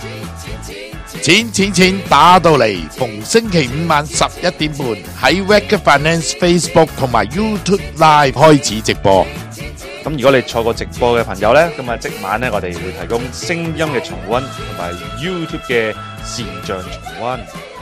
錢打到嚟，逢星期五晚11點半喺 Wacker Finance Facebook 同埋 YouTube Live 開始直播。 咁如果你錯過直播嘅朋友呢，咁啊即晚呢，我哋會提供聲音嘅重溫同埋 YouTube 嘅視像重溫。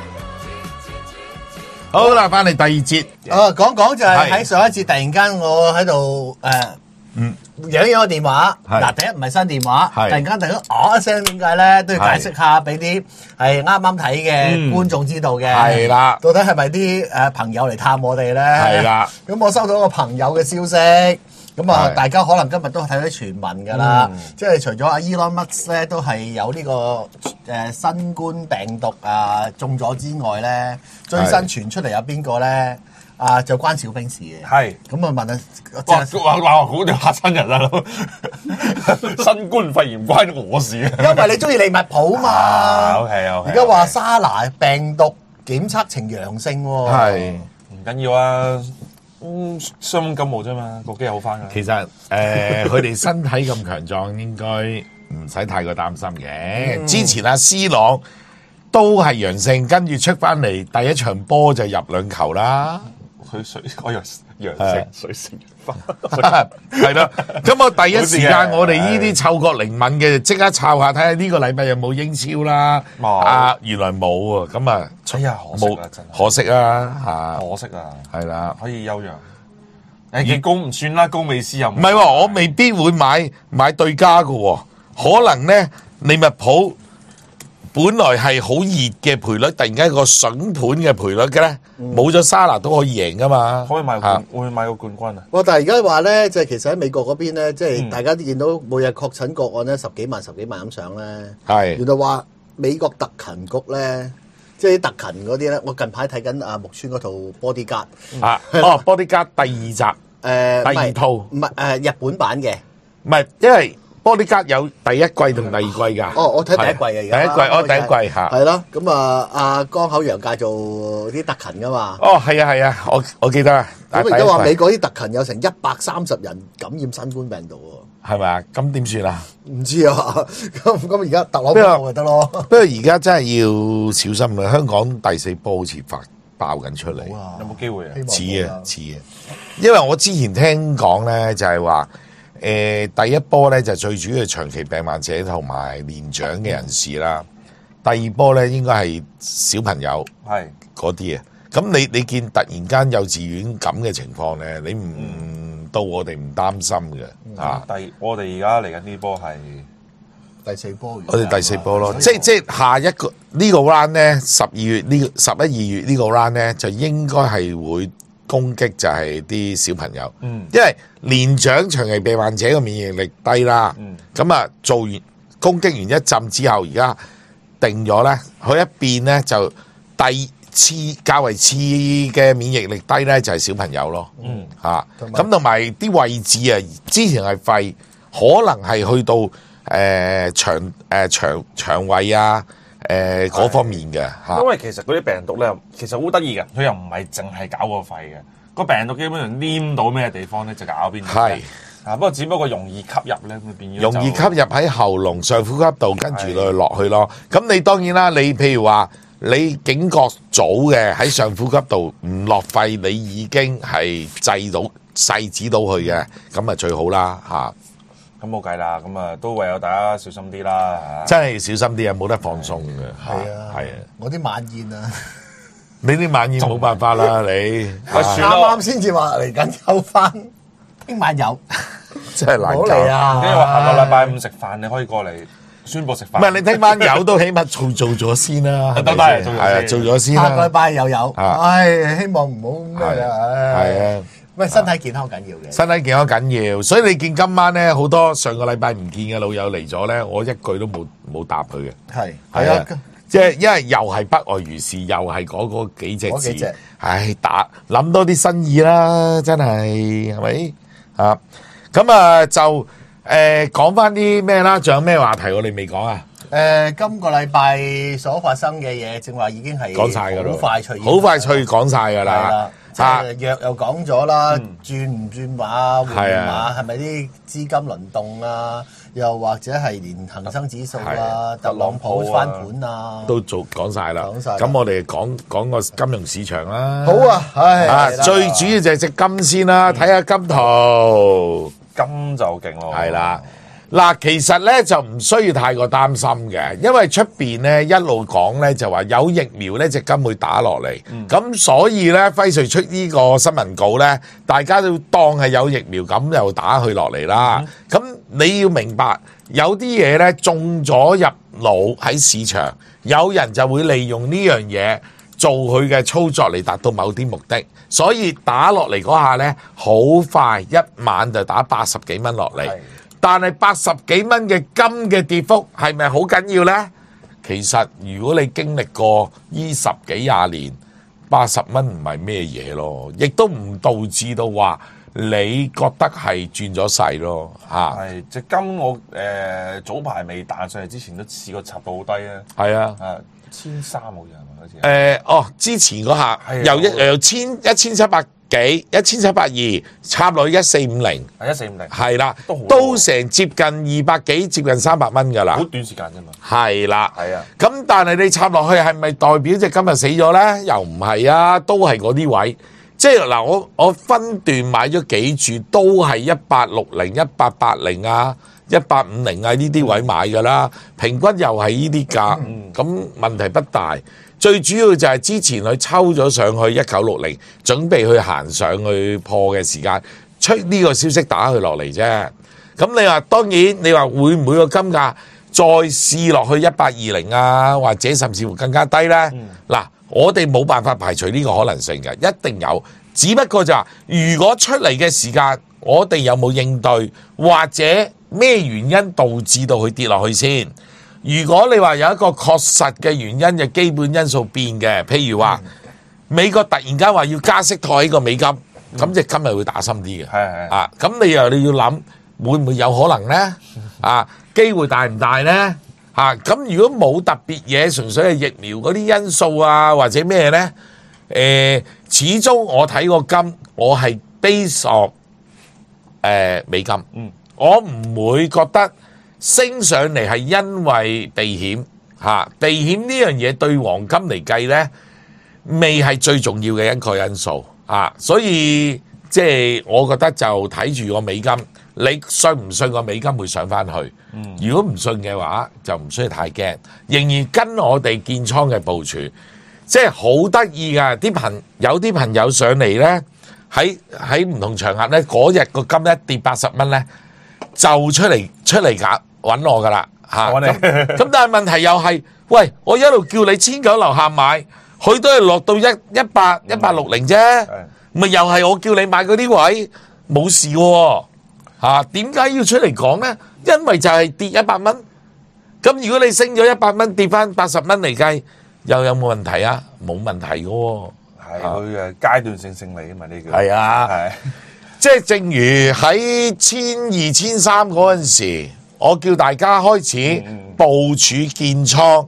好啦，翻嚟第二節。 講就係喺上一節突然間我喺度響個電話。嗱，第一唔係新電話，突然間一聲，點解咧？都要解釋下俾啲係啱啱睇嘅觀眾知道嘅。係啦，到底係咪啲朋友嚟探我哋咧？係啦。咁我收到一個朋友嘅消息。咁啊，大家可能今日都睇到啲傳聞㗎啦，即係除咗阿 Elon Musk 咧都係有呢個新冠病毒中咗之外咧，最新傳出嚟有邊個咧？就關小兵事嘅。係。咁啊問啊， 哇！好似嚇親人啦！新冠肺炎關我事啊！ 因為你中意利物浦嘛。OK。而家話沙拿病毒檢測呈陽性喎。 係。唔緊要啊。傷感冒啫嘛，個機好翻噶。 其實佢哋身體咁強壯，應該唔使太過擔心嘅。之前阿 C 朗都係陽性，跟住出翻嚟第一場波就入2球啦。 我以為陽性水性花， 係咯。咁我第一時間我哋呢啲嗅覺靈敏嘅，即刻抄下睇下呢個禮拜有冇英超啦。原來冇喎，咁啊，冇可惜啊， 可惜啊， 係啦， 可以休養。幾高唔算啦，高美斯又唔係喎，我未必會買對家嘅，可能咧利物浦本來係好熱嘅賠率，突然間個筍盤嘅賠率嘅咧，冇咗沙拿都可以贏噶嘛， 可以買會買個冠軍啊！ 但係而家話咧，即係其實喺美國嗰邊咧，即係大家都見到每日確診個案咧10幾萬咁上咧，係原來話美國特勤局咧，即係啲特勤嗰啲咧，我近排睇緊木村嗰套 Bodyguard Bodyguard 第2集第2套唔係日本版嘅， 唔係因為。Bodyguard 有第一季同第二季㗎。 我睇第一季嘅而家。 第一季嚇。係咯，咁阿江口洋介做啲特勤㗎嘛。 係啊，我記得啦。 咁而家話美國啲特勤有成130人感染新冠病毒喎。 係咪啊？咁點算啊？ 唔知啊。咁而家特朗普就得咯。 不過而家真係要小心啦！香港第4波好似爆緊出嚟。 有冇機會啊？ 似啊。因為我之前聽講咧，就係話。第一波咧就最主要係長期病患者同埋年長嘅人士啦。第2波咧應該係小朋友，係嗰啲啊。咁你見突然間幼稚園咁嘅情況咧，你唔到我哋唔擔心嘅嚇。 我哋而家嚟緊呢波係第4波， 我哋第4波咯。即係下一個呢個 round 咧，12月呢11、2月呢個 round 咧，就應該係會。攻擊就係啲小朋友，因為年長長期病患者嘅免疫力低啦，咁啊做完攻擊完一陣之後，而家定咗咧，佢一變咧就較為次嘅免疫力低咧就係小朋友咯，咁同埋啲位置啊，之前係肺，可能係去到腸胃啊。嗰方面嘅嚇， 因為其實嗰啲病毒咧，其實好得意嘅，佢又唔係淨係搞個肺嘅，個病毒基本上黏到咩地方咧就搞邊度。係不過只不過容易吸入咧，咁變咗容易吸入喺喉嚨上呼吸道，跟住落去咯。咁你當然啦，你譬如話你警覺早嘅喺上呼吸道唔落肺，你已經係制止到佢嘅，咁啊最好啦嚇。 咁冇計啦，咁啊都唯有大家小心啲啦。 真係小心啲啊，冇得放鬆嘅。 係啊，我啲晚宴啊， 你啲晚宴冇辦法啦，你啱啱先至話嚟緊有翻，聽晚有， 真係難搞。 嚟啊！ 因為話下個禮拜5食飯，你可以過嚟宣佈食飯。 唔係你聽晚有都起碼做咗先啦， 得係做咗先啦。 下個禮拜又有，唉，希望唔好咩啊！ 係啊。 喂，身體健康緊要嘅， 身體健康緊要，所以你見今晚咧好多上個禮拜唔見嘅老友嚟咗咧，我一句都冇答佢嘅。係啊，即係因為又係不外如是，又係嗰幾隻字。唉，諗多啲新意啦，真係咪啊？咁啊就講翻啲咩啦？仲有咩話題我哋未講啊？ 今個禮拜所發生嘅嘢，正話已經係講晒㗎啦， 好快脆講晒㗎啦。 即係藥又講咗啦，轉唔轉馬換馬係咪啲資金輪動啊？ 又或者係連恒生指數啊、特朗普翻盤啊， 都講晒啦。咁我哋講個金融市場啦。 好啊，係最主要就係隻金先啦，睇下金圖。 金就勁咯。 係啦。嗱，其實咧就唔需要太過擔心嘅，因為出邊咧一路講咧就話有疫苗咧隻金會打落嚟，咁所以咧輝瑞出呢個新聞稿咧，大家都當係有疫苗咁又打佢落嚟啦。咁你要明白，有啲嘢咧中咗入腦喺市場，有人就會利用呢樣嘢做佢嘅操作嚟達到某啲目的，所以打落嚟嗰下咧好快一晚就打80幾蚊落嚟。但係80幾蚊嘅金嘅跌幅係咪好緊要呢？其實如果你經歷過呢10幾20年，80蚊唔係咩嘢咯，亦都唔導致到話你覺得係轉咗勢咯嚇。 係隻金我早排未彈上嚟之前都試過插到好低啊。 係啊 ，1300好似好似之前嗰下由1700幾1720插落去1450， 係1450， 係啦，都成接近200幾，接近300蚊噶啦， 好短時間啫嘛。 係啦， 係啊。 咁但係你插落去係咪代表隻今日死咗咧？又唔係啊，都係嗰啲位。即係嗱，我分段買咗幾注，都係1860、1880啊、1850啊呢啲位買噶啦，平均又係呢啲價，咁問題不大。最主要就係之前佢抽咗上去1960，準備去行上去破嘅時間，出呢個消息打佢落嚟啫。咁你話當然，你話會唔會個金價再試落去1820啊，或者甚至乎更加低呢？嗱，我哋冇辦法排除呢個可能性嘅，一定有。只不過就話，如果出嚟嘅時間，我哋有冇應對，或者咩原因導致到佢跌落去先？如果你話有一個確實嘅原因嘅基本因素變嘅，譬如話美國突然間話要加息托起個美金，咁隻金咪會打深啲嘅。 係咁你要諗會唔會有可能呢？機會大唔大呢？咁如果冇特別嘢，純粹係疫苗嗰啲因素啊，或者咩呢？始終我睇個金，我係 base on 美金，我唔會覺得升上嚟係因為避險避險呢樣嘢對黃金嚟計呢，未係最重要嘅一個因素所以即係我覺得就睇住個美金，你信唔信個美金會上翻去？如果唔信嘅話，就唔需要太驚，仍然跟我哋建倉嘅部署，即係好得意噶。有啲朋友上嚟呢，喺唔同場合呢，嗰日個金一跌80蚊呢，就出嚟揾我噶啦咁但係問題又係，喂，我一路叫你1900樓下買，佢都係落到160啫，咪又係我叫你買嗰啲位冇事喎點解要出嚟講呢？因為就係跌100蚊，咁如果你升咗100蚊，跌翻80蚊嚟計，又有冇問題啊？冇問題嘅喎， 係佢階段性勝利啊嘛，呢個係啊，即係正如喺1200、1300嗰陣時，我叫大家開始部署建倉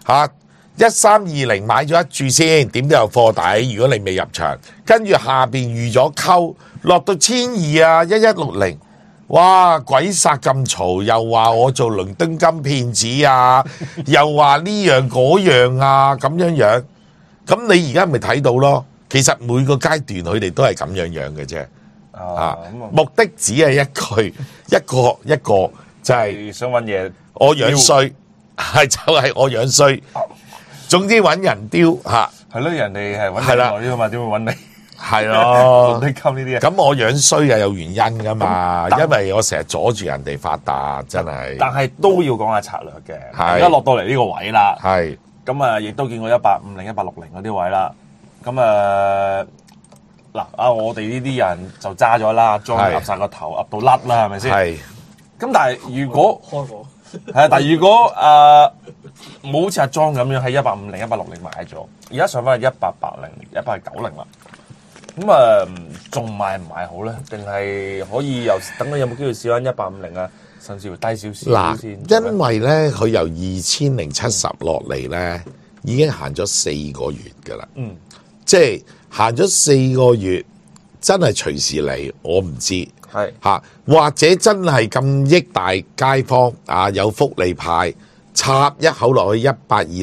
1320買咗一注先，點都有貨底。如果你未入場，跟住下邊預咗溝落到1200啊1160，哇鬼殺咁嘈，又話我做倫敦金騙子啊，又話呢樣嗰樣啊咁樣，咁你而家咪睇到咯。其實每個階段佢哋都係咁樣嘅啫。目的只係一個就係想揾嘢， 我樣衰，就係我樣衰。總之揾人丟係咯，人哋係揾人來呢嘛，點會揾你？ 係咯， 倫敦金呢啲咁我樣衰係有原因噶嘛，因為我成日阻住人哋發達，真係。 但係都要講下策略嘅。而家落到嚟呢個位啦， 係咁亦都見過150、160嗰啲位啦。咁我哋呢啲人就揸咗啦，裝入晒個頭，噏到甩啦，係咪先？係。咁但係如果但係如果冇好似阿莊咁樣喺150、160買咗，而家上翻去180、190啦，咁仲買唔買好咧？定係可以等佢有冇機會試翻150啊，甚至乎低少少先？ 因為咧佢由2070落嚟咧，已經行咗4個月噶啦。即係行咗4個月，真係隨時嚟，我唔知。 係或者真係咁益大街坊啊，有福利派。插一口落去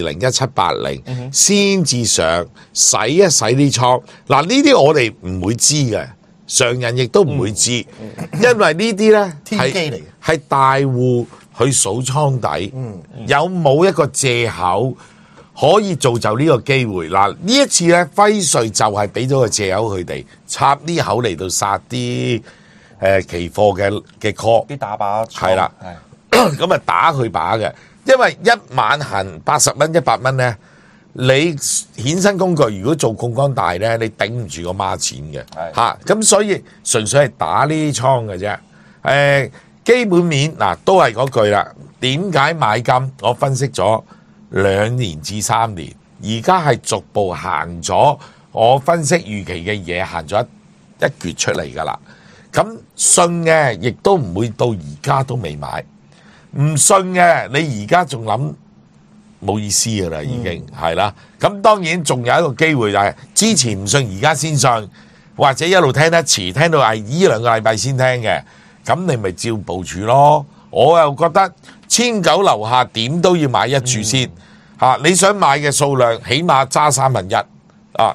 1820、1780，先至上洗一洗啲倉。嗱，呢啲我哋唔會知嘅，常人亦都唔會知，因為呢啲呢天機嚟嘅， 係大戶去數倉底，有冇一個藉口可以造就呢個機會？嗱，呢一次呢，輝瑞就係俾咗個藉口佢哋插呢口嚟到殺啲期貨嘅 call， 啲打靶係啦，咁啊打佢靶嘅。因為一晚行80蚊、100蚊呢，你衍生工具如果做槓桿大呢，你頂唔住個孖錢嘅嚇，咁所以純粹係打呢啲倉嘅啫。基本面嗱都係嗰句啦。點解買金？我分析咗2年至3年，而家係逐步行咗。我分析預期嘅嘢行咗一橛出嚟㗎啦。咁信嘅亦都唔會到而家都未買。唔信嘅，你而家仲諗冇意思噶啦，已經係啦。咁當然仲有一個機會就係之前唔信，而家先信，或者一路聽得遲，聽到係呢2個禮拜先聽嘅，咁你咪照部署咯。我又覺得1900樓下點都要買一注先嚇。你想買嘅數量，起碼揸1/3啊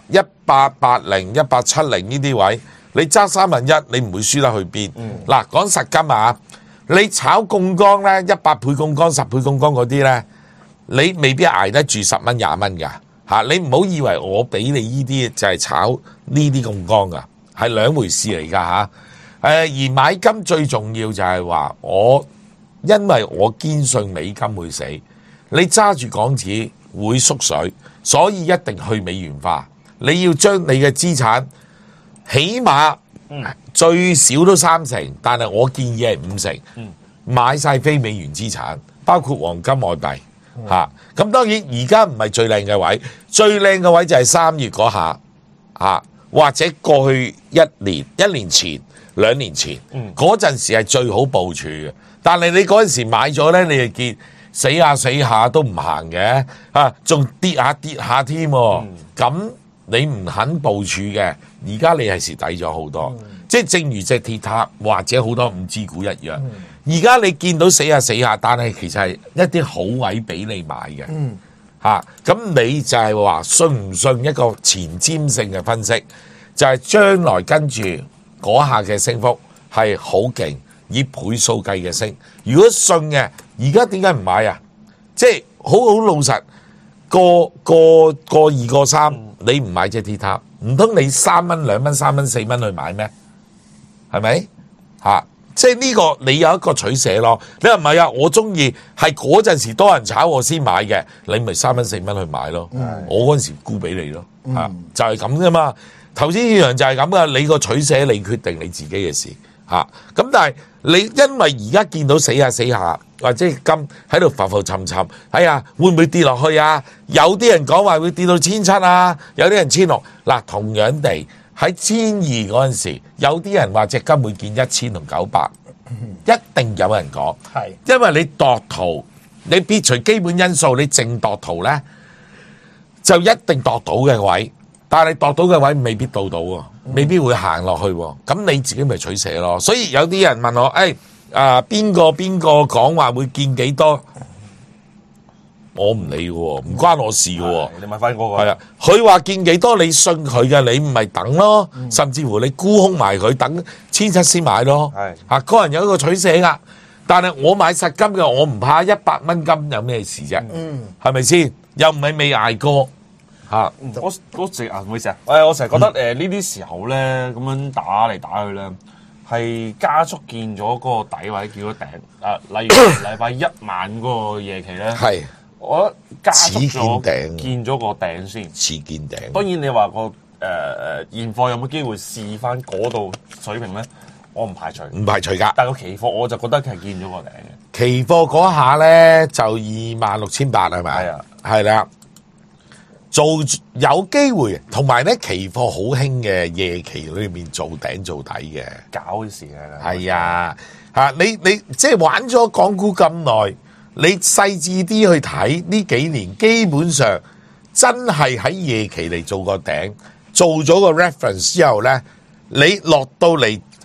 ，1880、1870呢啲位，你揸1/3，你唔會輸得去邊。嗱，講實金啊！你炒槓桿咧，100倍槓桿、10倍槓桿嗰啲咧，你未必捱得住10蚊、20蚊噶嚇。你唔好以為我俾你呢啲就係炒呢啲槓桿噶，係兩回事嚟噶嚇。而買金最重要就係話因為我堅信美金會死，你揸住港紙會縮水，所以一定去美元化。你要將你嘅資產起碼最少都30%，但係我建議係50%，買晒非美元資產，包括黃金、外幣嚇。咁當然而家唔係最靚嘅位，最靚嘅位就係3月嗰下嚇，或者過去1年前、2年前嗰陣時係最好部署嘅。但係你嗰陣時買咗呢，你就見死下都唔行嘅啊，仲跌下添喎。咁你唔肯部署嘅，而家你係蝕底咗好多。即係正如隻鐵塔或者好多5G股一樣。而家你見到死下，但係其實係一啲好位俾你買嘅。咁你就係話信唔信一個前瞻性嘅分析，就係將來跟住嗰下嘅升幅係好勁，以倍數計嘅升。如果信嘅，而家點解唔買啊？即係好老實，個2個3，你唔買隻鐵塔，唔通你3蚊、2蚊、3蚊、4蚊去買咩？係咪？即係呢個你有一個取捨咯。你話唔係啊？我中意係嗰陣時多人炒我先買嘅，你咪3蚊4蚊去買咯。我嗰陣時沽俾你咯。就係咁啫嘛。投資市場就係咁噶，你個取捨你決定你自己嘅事。咁但係你因為而家見到死下，或者金喺度浮沉沉，哎呀會唔會跌落去啊？有啲人講話會跌到1700啊，有啲人1600。嗱，同樣地喺1200嗰陣時，有啲人話隻金會見1000同900，一定有人講，係因為你度圖，你撇除基本因素，你淨度圖咧就一定度到嘅位，但係度到嘅位未必到喎，未必會行落去喎，咁你自己咪取捨咯。所以有啲人問我，邊個講話會見幾多？我唔理嘅喎，唔關我事嘅喎。 你問翻嗰個。係啊， 佢話見幾多，你信佢嘅，你唔係等咯，甚至乎你沽空埋佢，等1700先買咯。係個人有一個取捨噶，但係我買實金嘅，我唔怕100蚊金有咩事啫？係咪先？又唔係未捱過。 我成日唔好意思啊，我成日覺得呢啲時候咧，咁樣打嚟打去咧，係加速見咗嗰個底位，見咗頂。例如禮拜1晚嗰個夜期咧，係我加速咗見咗個頂先， 似見頂。 當然你話個現貨有冇機會試翻嗰度水平咧？我唔排除， 唔排除㗎。 但係個期貨我就覺得係見咗個頂嘅。 期貨嗰下咧就26800係咪？係啊，係啦。做有機會，同埋咧期貨好興嘅夜期裏面做頂做底嘅， 搞啲事嘅。 係啊，你即係玩咗港股咁耐，你細緻啲去睇呢幾年，基本上真係喺夜期嚟做個頂，做咗個 reference 之後咧，你落到嚟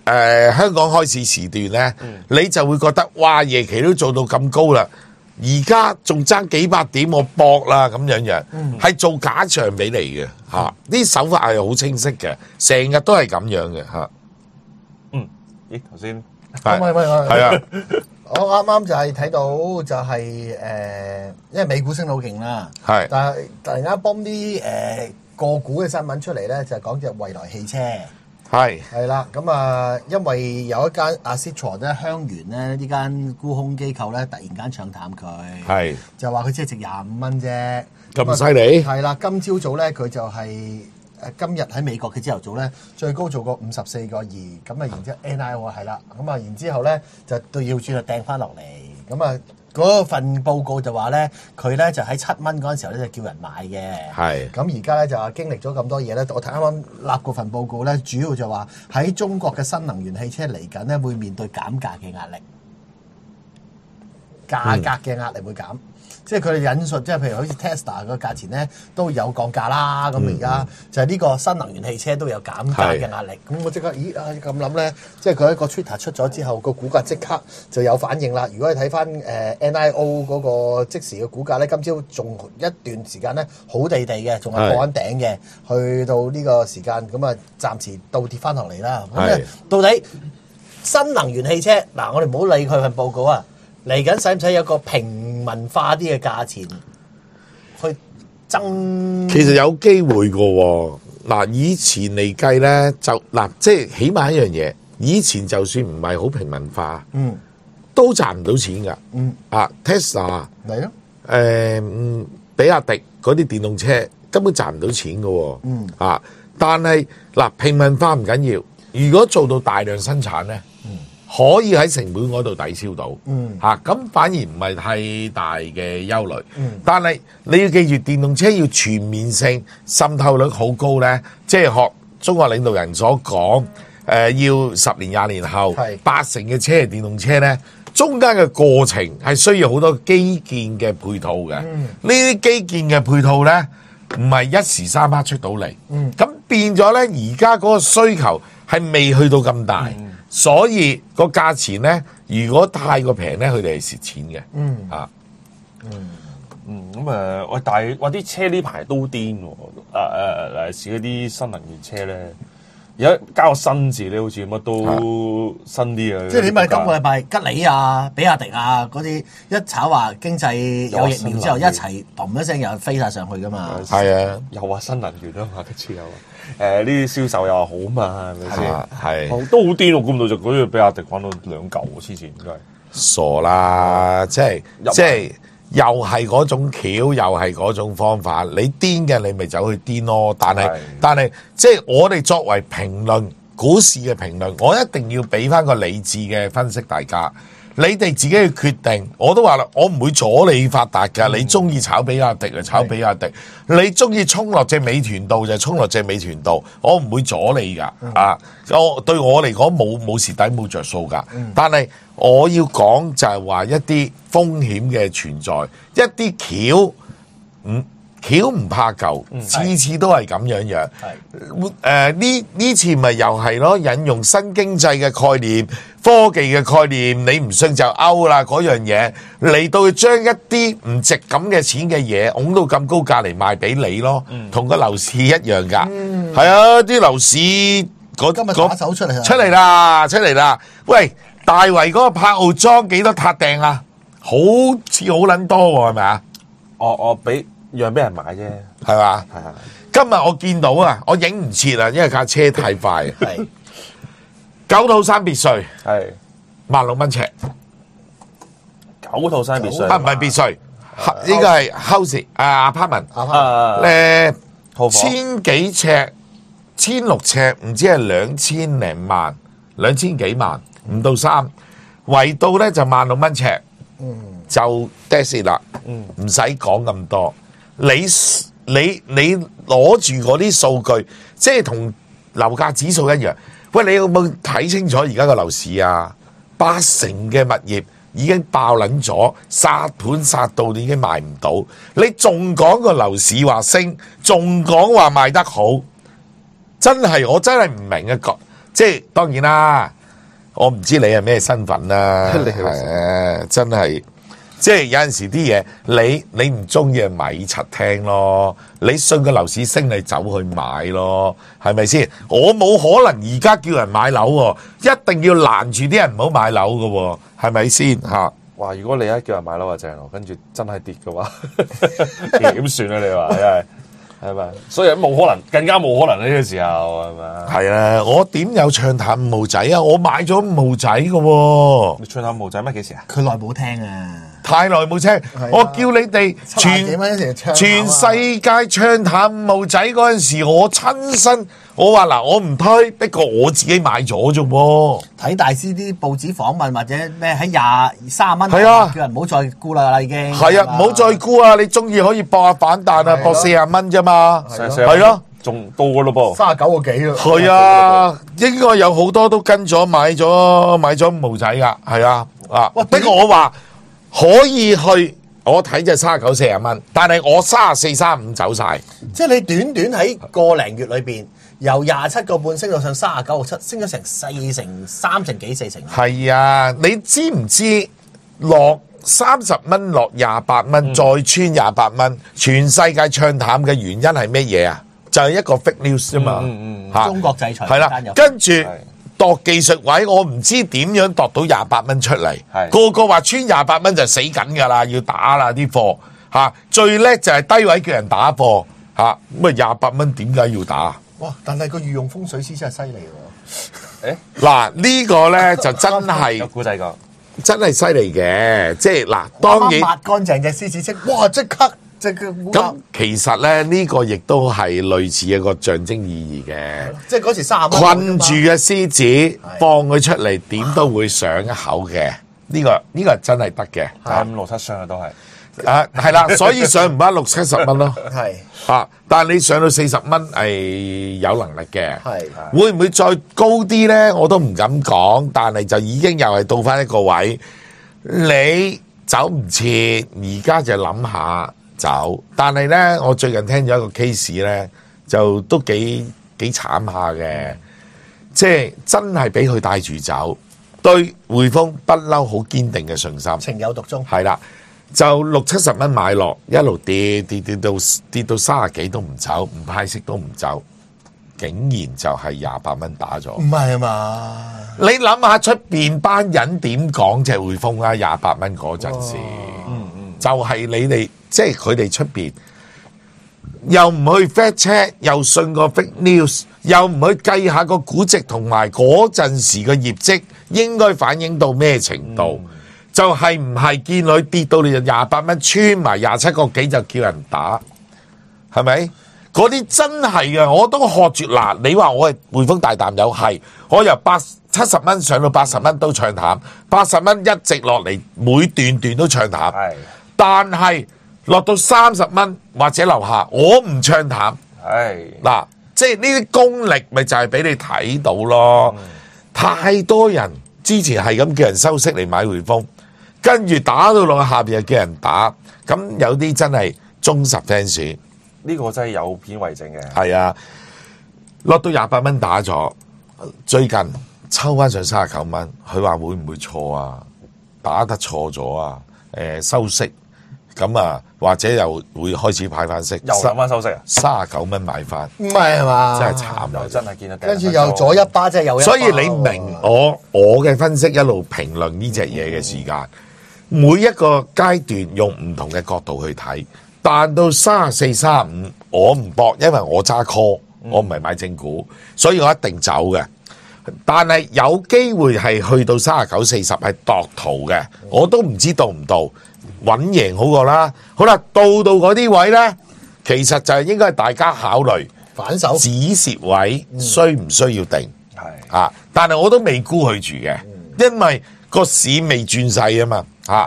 香港開市時段咧，你就會覺得哇夜期都做到咁高啦，而家仲爭幾百點我搏啦咁樣，係做假象俾你嘅嚇，啲手法係好清晰嘅，成日都係咁樣嘅嚇。 咦頭先係啊， 我啱啱就係睇到就係因為美股升到好勁啦， 係， 但係突然間幫啲個股嘅新聞出嚟咧，就係講隻蔚來汽車。係啦，咁啊，因為有一間阿 Citron 咧，香園咧呢間沽空機構咧，突然間唱淡佢，就話佢只係值25蚊啫， 咁犀利。 係啦，今朝早咧佢就係今日喺美國嘅朝頭早咧最高做過54.2，咁啊然之後 NIO 係啦，咁啊然之後咧就對要轉就掟翻落嚟，咁啊。嗰份報告就話咧，佢咧就喺7蚊嗰陣時候咧就叫人買嘅。係。咁而家咧就話經歷咗咁多嘢咧，我睇啱啱立嗰份報告咧，主要就話喺中國嘅新能源汽車嚟緊咧會面對減價嘅壓力，價格嘅壓力會減。即係佢哋引述，即係譬如好似 Tesla 個價錢咧都有降價啦。咁而家就係呢個新能源汽車都有減價嘅壓力。咁我即刻咁諗咧，即係佢一個 Twitter 出咗之後，個股價即刻就有反應啦。如果你睇翻NIO 嗰個即時嘅股價咧，今朝仲一段時間咧好地地嘅，仲係破緊頂嘅，去到呢個時間咁啊，暫時倒跌翻落嚟啦。咁咧到底新能源汽車嗱，我哋唔好理佢份報告啊。嚟緊使唔使有個平民化啲嘅價錢去增？ 其實有機會嘅喎。嗱，以前嚟計咧，就嗱，即係起碼一樣嘢，以前就算唔係好平民化，都賺唔到錢㗎。Tesla 嚟咯， 比亞迪嗰啲電動車根本賺唔到錢嘅喎。但係嗱，平民化唔緊要，如果做到大量生產咧。可以喺成本嗰度抵消到，咁反而唔係太大嘅憂慮。但係你要記住，電動車要全面性滲透率好高咧，即係學中國領導人所講，要10年20年後80%嘅車係電動車咧，中間嘅過程係需要好多基建嘅配套嘅。呢啲基建嘅配套咧，唔係一時三刻出到嚟，咁變咗咧，而家嗰個需求係未去到咁大。所以個價錢咧，如果太過平咧，佢哋係蝕錢嘅。 喂，但係啲車呢排都癲喎。試嗰啲新能源車咧，而家加個新字咧，好似乜都新啲嘅。 即係點解今個禮拜吉利啊、比亞迪啊嗰啲一炒話經濟有疫苗之後，一齊砰一聲又飛晒上去噶嘛？ 係啊， 又話新能源啊嘛，跟住又呢啲銷售又話好嘛，係咪先？ 係都好癲喎！估唔到就嗰啲比亞迪玩到2嚿黐線，應該傻啦！即係又係嗰種橋，又係嗰種方法。你癲嘅，你咪走去癲咯。但係即係我哋作為評論股市嘅評論，我一定要俾翻個理智嘅分析大家。你哋自己去決定，我都話啦，我唔會阻你發達㗎。你中意炒比亞迪就炒比亞迪，你中意衝落隻美團度就衝落隻美團度，我唔會阻你㗎。對我嚟講冇蝕底冇着數㗎。但係我要講就係話一啲風險嘅存在，一啲橋唔怕舊，次次都係咁樣。呢次咪又係咯，引用新經濟嘅概念、科技嘅概念，你唔信就 out 啦嗰樣嘢，嚟到將一啲唔值咁嘅錢嘅嘢，拱到咁高價嚟賣俾你咯，同個樓市一樣㗎。係啊，啲樓市今日打手出嚟啦！喂，大圍嗰個柏傲莊幾多撻訂啊？好似好撚多喎，係咪啊？ 我讓俾人買啫， 係嘛？今日我見到啊，我影唔切啊，因為架車太快。係9套山別墅， 係 16蚊尺。 9套山別墅， 唔係別墅，呢個係 house apartment。1000幾尺，1600尺，唔知係2000零萬，2000幾萬，5到3，圍到咧就16蚊尺，就 that's it 啦，唔使講咁多。你攞住嗰啲數據，即係同樓價指數一樣。喂，你有冇睇清楚而家個樓市啊？80%嘅物業已經爆撚咗，殺盤殺到你已經賣唔到。你仲講個樓市話升，仲講話賣得好，我真係唔明啊！ 即係當然啦，我唔知你係咩身份啦，係真係。即係有陣時啲嘢，你唔中意咪柒聽咯，你信個樓市升你走去買咯，係咪先？我冇可能而家叫人買樓喎，一定要攔住啲人唔好買樓㗎喎，係咪先嚇？ 哇！如果你一叫人買樓就正咯，跟住真係跌嘅話，點算啊？你話真係係咪？所以冇可能，更加冇可能呢個時候係咪？ 係啊，我點有唱淡5號仔啊？我買咗5號仔嘅喎。 你唱淡5號仔咩？幾時啊？ 佢耐冇聽啊！ 太耐冇聽，我叫你哋全世界唱淡5號仔嗰陣時，我親身我話嗱，我唔推，不過我自己買咗啫喎。 睇大師啲報紙訪問或者咩喺30蚊， 係啊， 叫人唔好再沽啦，已經係啊，唔好再沽啊！你中意可以搏下反彈啊，搏40蚊啫嘛，係咯， 仲高嘅咯噃 ，39個幾咯。 係啊，應該有好多都跟咗買咗5號仔噶，係啊啊！不過我話。可以去，我睇就39、40蚊，但係我34、35走晒。 即係你短短喺個零月裏邊，由27個半升到上39個7，升咗成3成幾4成。 係啊，你知唔知落30蚊落28蚊，再穿28蚊，全世界唱淡嘅原因係乜嘢啊？就係一個 fake news 啫嘛。 中國制裁係啦，跟住。度技術位，我唔知點樣度到28蚊出嚟，個個話穿28蚊就死緊㗎啦，要打啦啲貨嚇。最叻就係低位叫人打貨嚇，咁啊28蚊點解要打？ 哇！但係個御用風水師真係犀利喎。 嗱呢個咧就真係有古仔講， 真係犀利嘅，即係嗱當然抹乾淨隻獅子精，哇！即刻〜 咁其實咧呢個亦都係類似一個象徵意義嘅， 即係嗰時30蚊困住嘅獅子放佢出嚟，點都會上一口嘅。呢個真係得嘅 5、6、7上嘅都係係啦，所以上唔翻60、70蚊咯。 係但係你上到40蚊係有能力嘅， 係會唔會再高啲咧？我都唔敢講，但係就已經又係到翻一個位，你走唔切，而家就諗下。走，但係咧，我最近聽咗一個 case 咧，就都幾慘下嘅，即係真係俾佢帶住走，對匯豐不嬲好堅定嘅信心， 情有獨鍾， 係啦，就60、70蚊買落，一路跌到30幾都唔走，唔派息都唔走，竟然就係28蚊打咗， 唔係啊嘛？ 你諗下出邊班人點講隻匯豐啊？28蚊嗰陣時，就係你哋。即係佢哋出邊又唔去 fact check， 又信個 fake news， 又唔去計下個估值同埋嗰陣時嘅業績應該反映到咩程度，就係唔係見佢跌到你就28蚊穿埋27個幾就叫人打，係咪？嗰啲真係嘅，我都學住嗱。你話我係匯豐大淡友，係我由70蚊上到80蚊都唱淡，80蚊一直落嚟，每段都唱淡，但係。落到30蚊或者樓下，我唔唱淡。嗱，即係呢啲功力，咪就係俾你睇到咯。太多人之前係咁叫人收息嚟買匯豐，跟住打到落下邊又叫人打，咁有啲真係忠實 fans。 呢個真係有片為證嘅。 係啊，落到28蚊打咗，最近抽翻上39蚊，佢話會唔會錯啊？打得錯咗啊？收息。咁啊，或者又會開始派翻息， 又諗翻收息啊 ！39蚊買翻， 唔係嘛？ 真係慘啊！ 又真係見得， 跟住又左一巴，即係右一巴。 所以你明我嘅分析一路評論呢隻嘢嘅時間，每一個階段用唔同嘅角度去睇，彈到34、35，我唔搏，因為我揸 call，我唔係買正股，所以我一定走嘅。但係有機會係去到39、40係度圖嘅，我都唔知到唔到。穩贏好過啦，好啦，到嗰啲位呢，其實就係應該係大家考慮反手止蝕位需唔需要定？係啊，但係我都未沽佢住嘅，因為個市未轉勢啊嘛，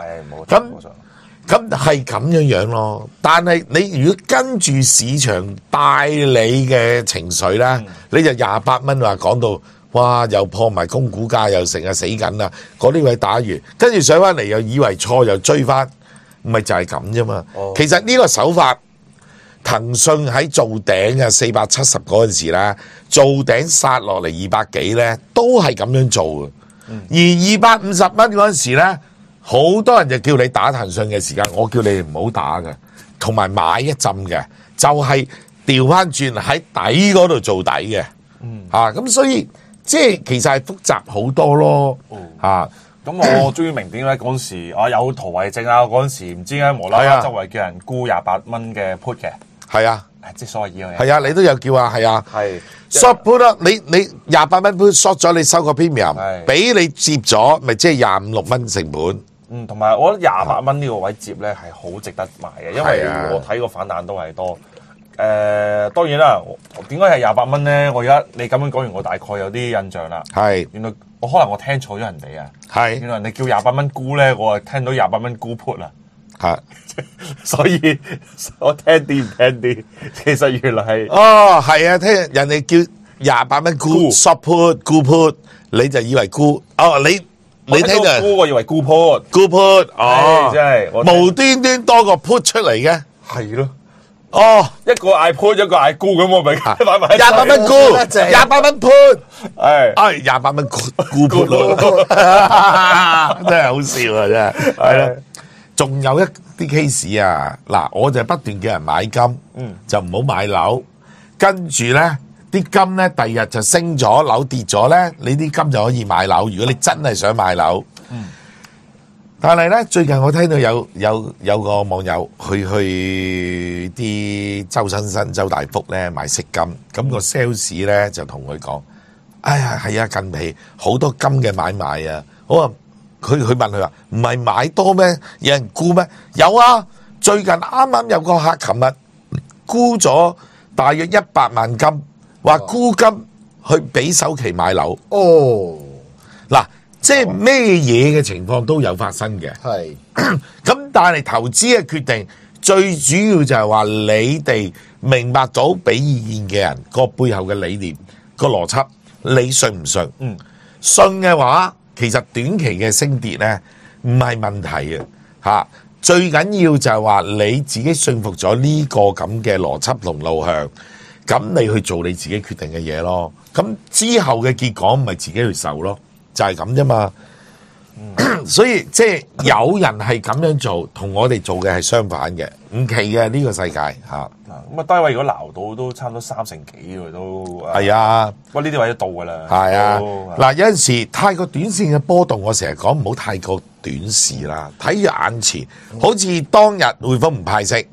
咁係咁樣咯。但係你如果跟住市場帶你嘅情緒呢，你就28蚊話講到。哇！又破埋公股價，又成日死緊啦！嗰啲位打完，跟住上翻嚟又以為錯，又追翻，咪就係咁啫嘛。其實呢個手法騰訊喺做頂啊470嗰陣時咧，做頂殺落嚟200幾咧，都係咁樣做嘅。而250蚊嗰陣時咧，好多人就叫你打騰訊嘅時間，我叫你唔好打嘅，同埋買一浸嘅，就係調翻轉喺底嗰度做底嘅。咁所以即係其實係複雜好多咯。 咁我終於明點咧，嗰陣時有圖為證啊！嗰陣時唔知點解無啦啦周圍叫人沽28蚊嘅 put 嘅， 係啊， 即係所謂嘢。 係啊，你都有叫啊，係啊， 係 short put 啦，你28蚊 put short 咗，你收個 premium， 俾你接咗，咪即係25、6蚊成本。 同埋我覺得28蚊呢個位接咧係好值得買嘅，因為我睇個反彈都係多。當然啦，點解係28蚊咧？我而家你咁樣講完，我大概有啲印象啦。係，原來可能我聽錯咗人哋啊。係，原來人哋叫28蚊沽咧，我係聽到28蚊沽 put 啦。係，所以我聽啲唔聽啲，其實原來係係啊，聽人哋叫28蚊沽 short put 沽 put， 你就以為沽你聽就沽，我以為沽 put 真係無端端多個 put 出嚟嘅， 係咯。 一個嗌 put， 一個嗌沽咁，我咪買埋 28蚊沽，28蚊 put， 28蚊沽 put 咯，真係好笑啊！真係係啦，仲有一啲 case 啊，嗱，我就不斷叫人買金，就唔好買樓，跟住咧啲金咧第二日就升咗，樓跌咗咧，你啲金就可以買樓。如果你真係想買樓。但係咧，最近我聽到有個網友去啲周生生、周大福咧買飾金，咁個 sales 咧就同佢講：哎呀，係啊，近期好多金嘅買賣啊！我話佢問佢話：唔係買多咩？有人沽咩？有啊！最近啱啱有個客琴日沽咗大約100萬金，話沽金去俾首期買樓。嗱。即係咩嘢嘅情況都有發生嘅，係咁，但係投資嘅決定最主要就係話你哋明白到俾意見嘅人個背後嘅理念個邏輯，你信唔信？信嘅話，其實短期嘅升跌咧唔係問題嘅嚇，最緊要就係話你自己信服咗呢個咁嘅邏輯同路向，咁你去做你自己決定嘅嘢咯。咁之後嘅結果咪自己去受咯。就係咁啫嘛，所以即係有人係咁樣做，同我哋做嘅係相反嘅，唔奇嘅呢個世界嚇。 咁低位如果撈到都差唔多3成幾喎，都係啊。 喂，呢啲位都到㗎啦。 係啊，嗱有陣時太過短線嘅波動，我成日講唔好太過短視啦，睇住眼前。好似當日匯豐唔派息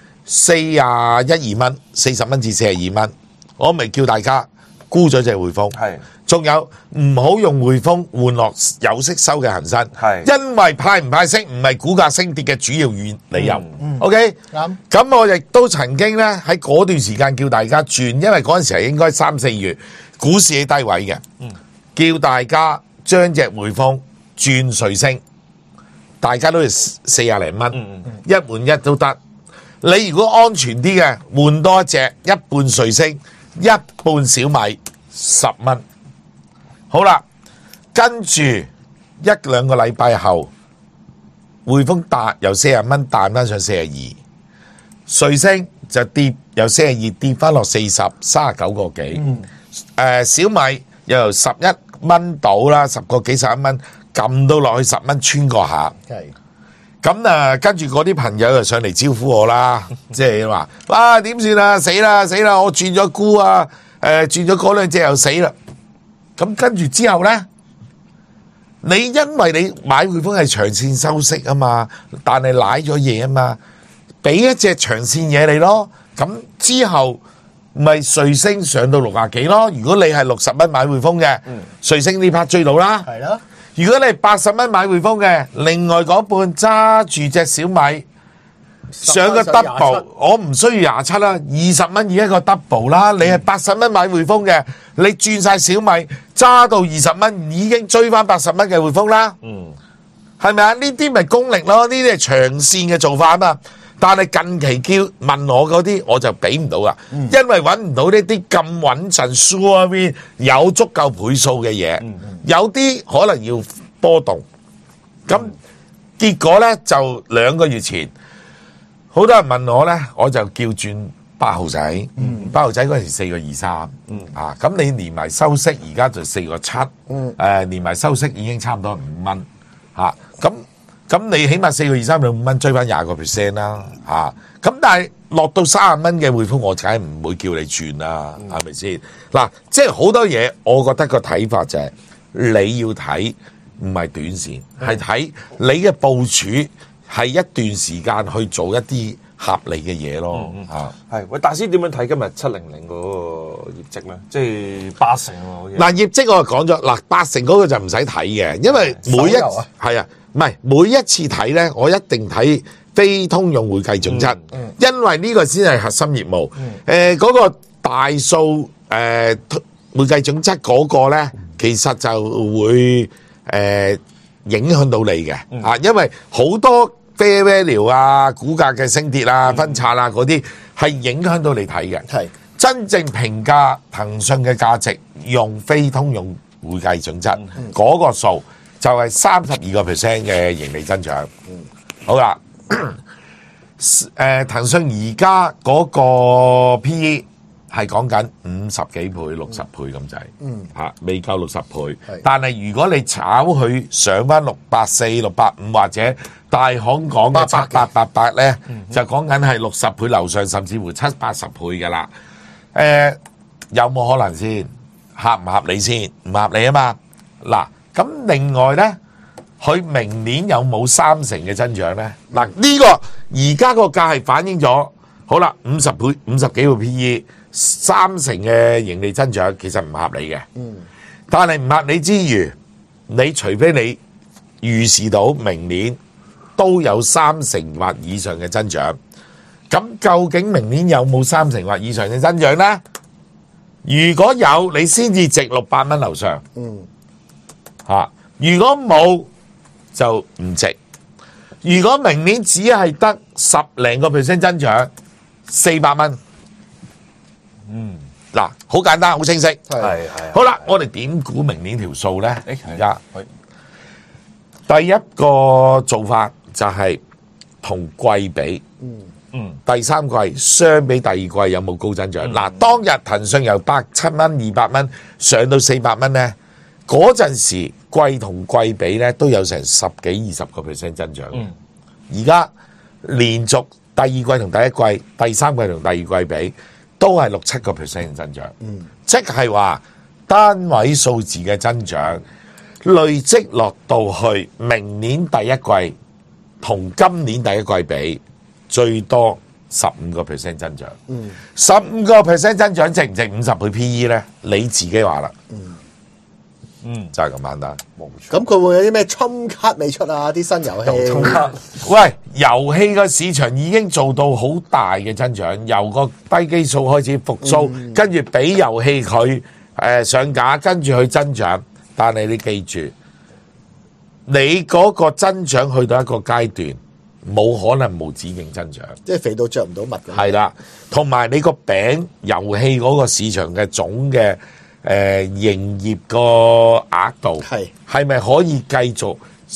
，41、2蚊，40蚊至42蚊，我咪叫大家沽咗隻匯豐。係。仲有唔好用匯豐換落有息收嘅恒生，因為派唔派息唔係股價升跌嘅主要理由。OK，咁我亦都曾經咧喺嗰段時間叫大家轉，因為嗰陣時係應該3、4月股市喺低位嘅，叫大家將隻匯豐轉瑞星，大家都係40零蚊，一換一都得。你如果安全啲嘅，換多一隻一半瑞星，一半小米，10蚊。好啦，跟住1、2個禮拜後，匯豐由40蚊彈翻上42，瑞星就跌由42跌翻落40， 39個幾。小米又由11蚊到啦，10個幾11蚊，撳到落去10蚊穿過下。咁啊，跟住嗰啲朋友就上嚟招呼我啦，即係話：哇，點算啊？死啦死啦！我轉咗沽啊！轉咗嗰兩隻又死啦。咁跟住之後咧，你因為你買匯豐係長線收息啊嘛，但係瀨咗嘢啊嘛，俾一隻長線嘢你咯。咁之後咪瑞星上到60幾咯。如果你係60蚊買匯豐嘅，瑞星呢 part 追到啦。係咯。如果你係80蚊買匯豐嘅，另外嗰半揸住隻小米。上個 double， 我唔需要27啦，20蚊以一個 double 啦。你係80蚊買匯豐嘅，你轉晒小米揸到20蚊，已經追翻80蚊嘅匯豐啦。係咪啊？呢啲咪功力咯，呢啲係長線嘅做法啊嘛。但係近期叫問我嗰啲，我就俾唔到噶，因為揾唔到呢啲咁穩陣 sure win 有足夠倍數嘅嘢，有啲可能要波動。咁結果咧就2個月前。好多人問我咧，我就叫轉 8號仔，8號仔嗰陣時4.23，咁你連埋收息，而家就4.7，連埋收息已經差唔多5蚊，咁你起碼4.23到5蚊追翻20%啦，咁但係落到30蚊嘅匯豐，我梗係唔會叫你轉啦，係咪先？嗱，即係好多嘢，我覺得個睇法就係你要睇唔係短線，係睇你嘅部署係一段時間去做一啲合理嘅嘢咯， 係喂，大師點樣睇今日700嗰個業績咧？即係8成喎，好似嗱，業績我就講咗，嗱8成嗰個就唔使睇嘅，因為每一次睇咧，我一定睇非通用會計準則，因為呢個先係核心業務。嗰個大數會計準則嗰個咧，其實就會影響到你嘅，因為好多fair value 啊、股價嘅升跌啊、分拆啊嗰啲係影響到你睇嘅。係真正評價騰訊嘅價值，用非通用會計準則嗰個數就係32% 嘅盈利增長。好啦，騰訊而家嗰個 PE 係講緊50幾倍、60倍咁滯，未夠60倍。但係如果你炒佢上翻640、650或者大行講嘅7888咧，就講緊係60倍樓上，甚至乎70-80倍噶啦。有冇可能先？合唔合理先？唔合理啊嘛。嗱，咁另外咧，佢明年有冇3成嘅增長咧？嗱，呢個而家個價係反映咗，好啦，50倍、50幾倍 PE。3成嘅盈利增長其實唔合理嘅，但係唔合理之餘，你除非你預示到明年都有3成或以上嘅增長，咁究竟明年有冇3成或以上嘅增長呢？如果有，你先至值600蚊樓上，如果冇就唔值。如果明年只係得10零個%增長，400蚊。嗱，好簡單，好清晰。係。好啦，我哋點估明年條數咧？而家第一個做法就係同季比。第三季相比第二季有冇高增長？嗱，當日騰訊由107蚊、200蚊上到400蚊咧，嗰陣時季同季比咧都有成10幾20個%增長。而家連續第二季同第一季、第三季同第二季比，都係6-7個%嘅增長，即係話單位數字嘅增長累積落到去明年第一季同今年第一季比，最多15個%增長。15個%增長值唔值50倍 PE 咧？你自己話啦。就係咁簡單。冇錯。 咁佢會有啲咩春卡未出啊？啲新遊戲。 春卡。喂，遊戲個市場已經做到好大嘅增長，由個低基數開始復甦，跟住俾遊戲佢上架，跟住去增長。但係你記住，你嗰個增長去到一個階段，冇可能無止境增長。 即係肥到着唔到襪。 係啦，同埋你個餅遊戲嗰個市場嘅總嘅。營業個額度係咪可以繼續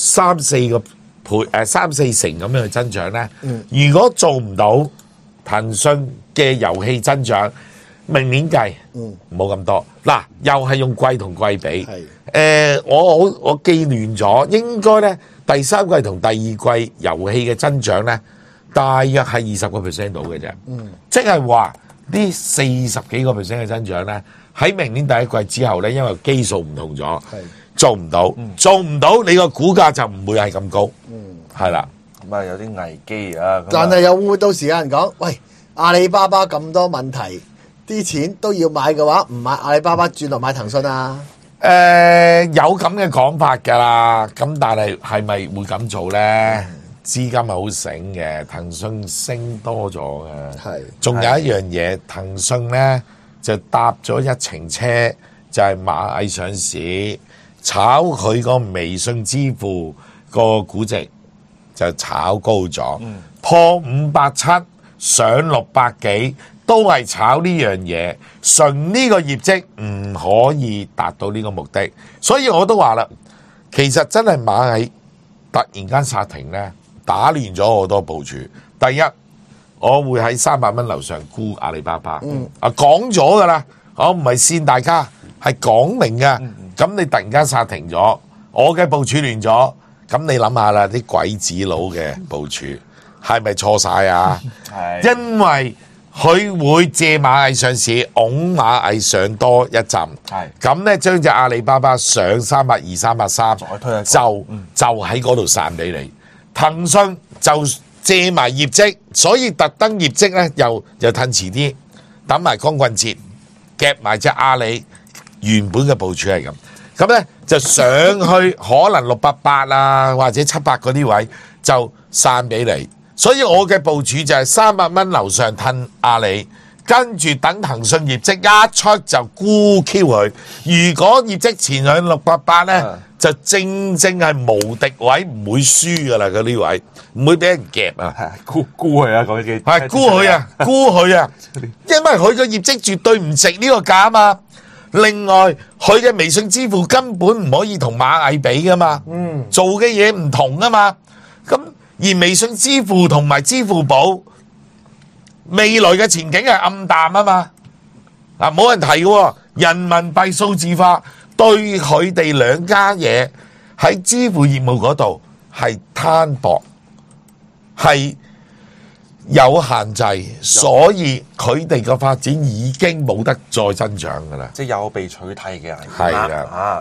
3-4個倍3-4成咁樣去增長呢？如果做唔到，騰訊嘅遊戲增長明年計冇咁多。嗱，又係用季同季比。我記亂咗，應該呢第三季同第二季遊戲嘅增長呢，大約係20個%到嘅啫。即係話呢40幾個%嘅增長呢。喺明年第一季之後咧，因為基數唔同咗，做唔到，你個股價就唔會係咁高，係啦。 咁啊有啲危機啊！ 但係又會到時有人講，喂，阿里巴巴咁多問題，啲錢都要買嘅話，唔買阿里巴巴轉落買騰訊啊？ 有咁嘅講法㗎啦，咁但係係咪會咁做咧？資金係好醒嘅，騰訊升多咗嘅，仲有一樣嘢，騰訊咧。就搭咗一程車，就係螞蟻上市，炒佢個微信支付個估值就炒高咗，破570上600幾，都係炒呢樣嘢。純呢個業績唔可以達到呢個目的，所以我都話啦，其實真係螞蟻突然間殺停咧，打亂咗好多部署。第一， 我會喺300蚊樓上沽阿里巴巴。講咗噶啦，我唔係騙大家，係講明嘅。咁你突然間殺停咗，我嘅部署亂咗，咁你諗下啦，啲鬼子佬嘅部署係咪錯晒啊？因為佢會借螞蟻上市，拱螞蟻上多一陣，咁咧將隻阿里巴巴上320、330，就喺嗰度散俾你。騰訊就借埋業績，所以特登業績咧又褪遲啲，等埋光棍節夾埋隻阿里，原本嘅部署係咁咧就上去可能688啊或者700嗰啲位就散俾你。所以我嘅部署就係300蚊樓上褪阿里，跟住等騰訊業績一出就沽 Q 佢。如果業績前向688咧，就正係無敵位，唔會輸噶啦，嗰啲位唔會俾人夾啊！ 沽佢啊，嗰啲係沽佢啊，沽佢啊，因為佢嘅業績絕對唔值呢個價啊嘛。另外，佢嘅微信支付根本唔可以同螞蟻比噶嘛，做嘅嘢唔同啊嘛，咁。而微信支付同埋支付寶未來嘅前景係暗淡啊嘛，冇人提嘅，人民幣數字化對佢哋兩家嘢喺支付業務嗰度係攤薄，係有限制，所以佢哋嘅發展已經冇得再增長噶啦， 即係有被取替嘅人係啦，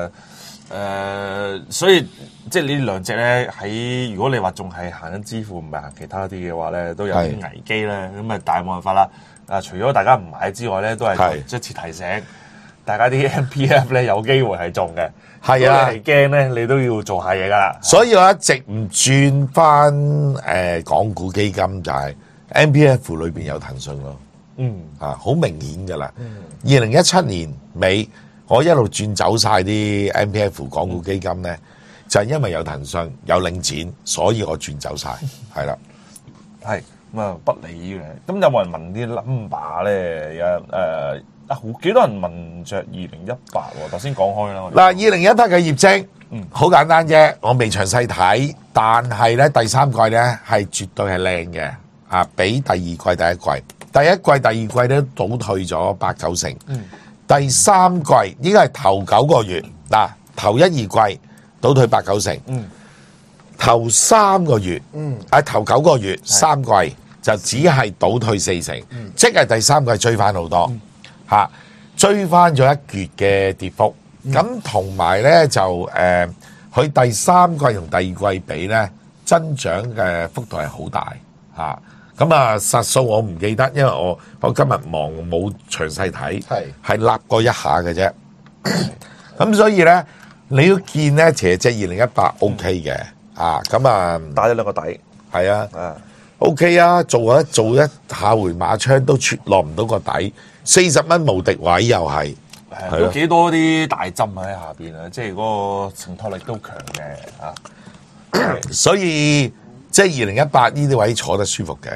所以即係呢兩隻咧，喺如果你話仲係行緊支付，唔係行其他啲嘅話咧，都有啲危機咧。咁啊，但係冇辦法啦。除咗大家唔買之外咧，都係一次提醒大家啲 MPF 咧有機會係中嘅。係啊，你係驚咧，你都要做下嘢噶啦。 所以我一直唔轉翻港股基金，就係 MPF 裏邊有騰訊咯。好明顯噶啦。2017年尾。我一路轉走晒啲 MPF 港股基金咧，就係因為有騰訊有領展，所以我轉走晒，係啦。 係咁啊，不理嘅。咁有冇人問啲 number 咧？好幾多人問着2018喎？頭先講開啦。 嗱，2018嘅業績，好簡單啫，我未詳細睇，但係咧第三季咧係絕對係靚嘅，比第二季第一季，第一季第二季咧倒退咗8-9成。第三季應該係頭9個月，頭1、2季倒退8-9成，頭3個月，頭9個月3季就只係倒退4成，即係第三季追翻好多，追翻咗一橛嘅跌幅。咁同埋咧就佢第三季同第二季比咧增長嘅幅度係好大嚇。咁實數我唔記得，因為我今日忙冇詳細睇，係立過一下嘅啫。咁所以咧，你都見咧，其實隻2018 OK 嘅，咁打咗兩個底， 係啊，OK 啊，做一下回馬槍都落唔到個底，40蚊無敵位又係， 都幾多啲大針喺下邊啊，即係嗰個承托力都強嘅， 所以。即係2018呢啲位坐得舒服嘅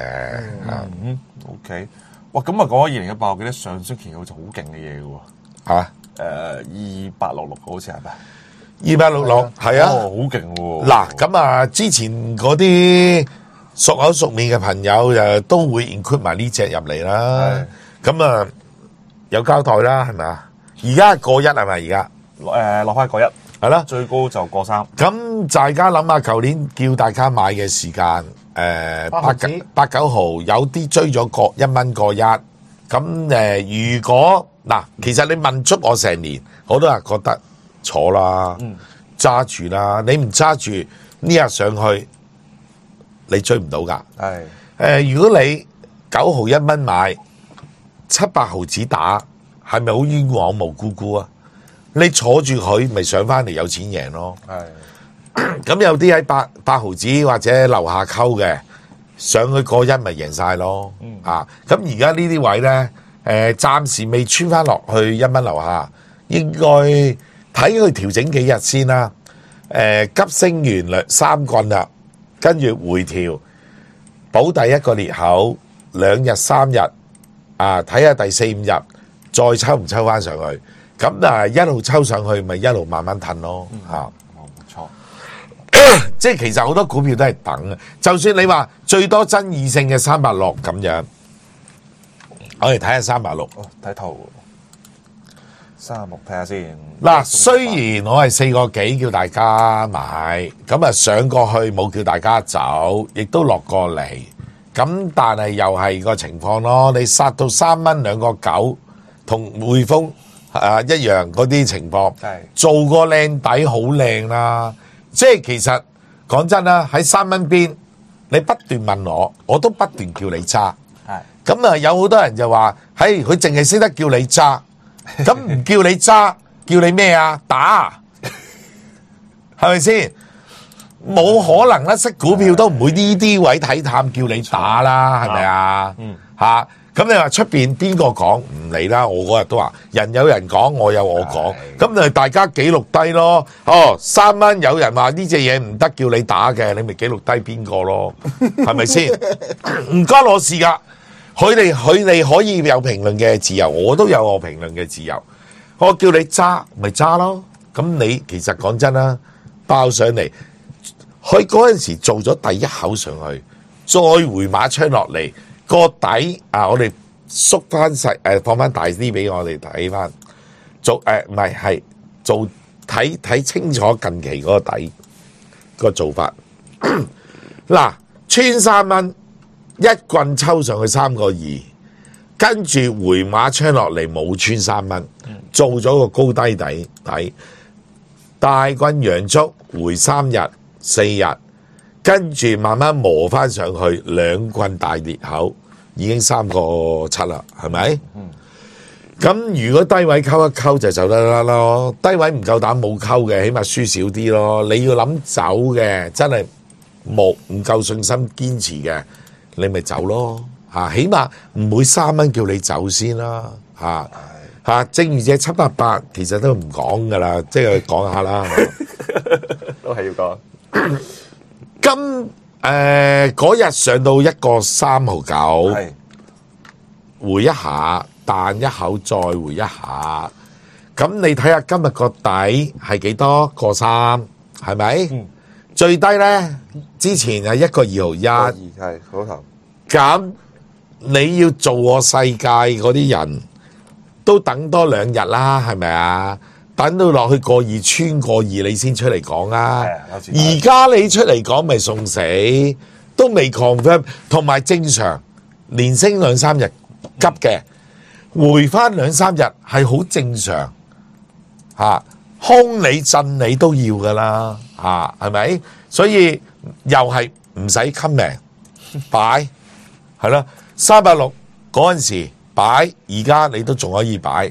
，OK。哇，咁啊講咗2018，我記得上星期好似好勁嘅嘢嘅喎， 2866好似係咪 ？2866係啊， 好勁喎！ 嗱，咁之前嗰啲熟口熟面嘅朋友就都會 include 埋呢隻入嚟啦。咁有交代啦，係咪啊？而家係過1係咪？而家落翻過1。係啦，最高就過3。 咁大家諗下，舊年叫大家買嘅時間，8、9毫有啲追咗1蚊過1。咁如果其實你問足我成年，我都係覺得坐啦，揸住啦。你唔揸住呢日上去，你追唔到噶。如果你9毫1蚊買，7、8毫子打，係咪好冤枉無辜辜啊？你坐住佢，咪上翻嚟有錢贏咯。咁有啲喺8毫子或者樓下溝嘅，上去過1咪贏晒咯。咁而家呢啲位咧，暫時未穿翻落去1蚊樓下，應該睇佢調整幾日先啦。急升完3棍啦，跟住回調，補第一個裂口2日3日，睇下第4、5日再抽唔抽翻上去。咁一路抽上去，咪一路慢慢褪咯， 冇錯。 即係其實好多股票都係等嘅，就算你話最多爭議性嘅386咁樣，我哋睇下386。 睇圖36睇下先。 嗱，雖然我係4個幾叫大家買，咁啊上過去冇叫大家走，亦都落過嚟，咁但係又係個情況咯。你殺到3蚊2個9，同匯豐一樣嗰啲情況，做個靚底好靚啦。即係其實講真啦，喺3蚊邊，你不斷問我都不斷叫你揸。咁啊，有好多人就話，佢淨係識得叫你揸，咁唔叫你揸，叫你咩啊？打，係咪先？冇可能啦，識股票都唔會呢啲位睇淡叫你打啦，係咪啊？嚇！咁你話出邊邊個講唔理啦？我嗰日都話人有人講，我有我講，咁咪大家記錄低咯。3蚊有人話呢隻嘢唔得，叫你打嘅，你咪記錄低邊個咯？係咪先？唔關我事噶，佢哋可以有評論嘅自由，我都有我評論嘅自由。我叫你揸咪揸咯。咁你其實講真啦，爆上嚟，佢嗰陣時做咗第一口上去，再回馬槍落嚟。個底我哋縮翻細放翻大啲俾我哋睇翻，唔係做睇清楚近期嗰個底個做法。嗱，穿3蚊，一棍抽上去3個2，跟住回馬槍落嚟冇穿3蚊，做咗個高低底，大棍陽燭回3日4日。跟住慢慢磨翻上去，2棍大裂口，已經3個7啦，係咪？咁如果低位溝一溝就走得啦咯，低位唔夠膽冇溝嘅，起碼輸少啲咯。你要諗走嘅，真係唔夠信心堅持嘅，你咪走咯嚇，起碼唔會3蚊叫你走先啦嚇。正如隻788，其實都唔講噶啦，即係講下啦， 都係要講。 今嗰日上到1個3毫9，回一下，彈一口再回一下。咁你睇下今日個底係幾多個3，係咪？最低咧，之前係1個2毫1， 係嗰頭。 咁你要做我世界嗰啲人都等多2日啦，係咪啊？等到落去個2穿個2，你先出嚟講啊！而家你出嚟講咪送死，都未 confirm， 同埋正常連升2-3日急嘅，回翻2-3日係好正常嚇，空你震你都要噶啦嚇，係咪？所以又係唔使襟命擺，係咯，386嗰陣時擺，而家你都仲可以擺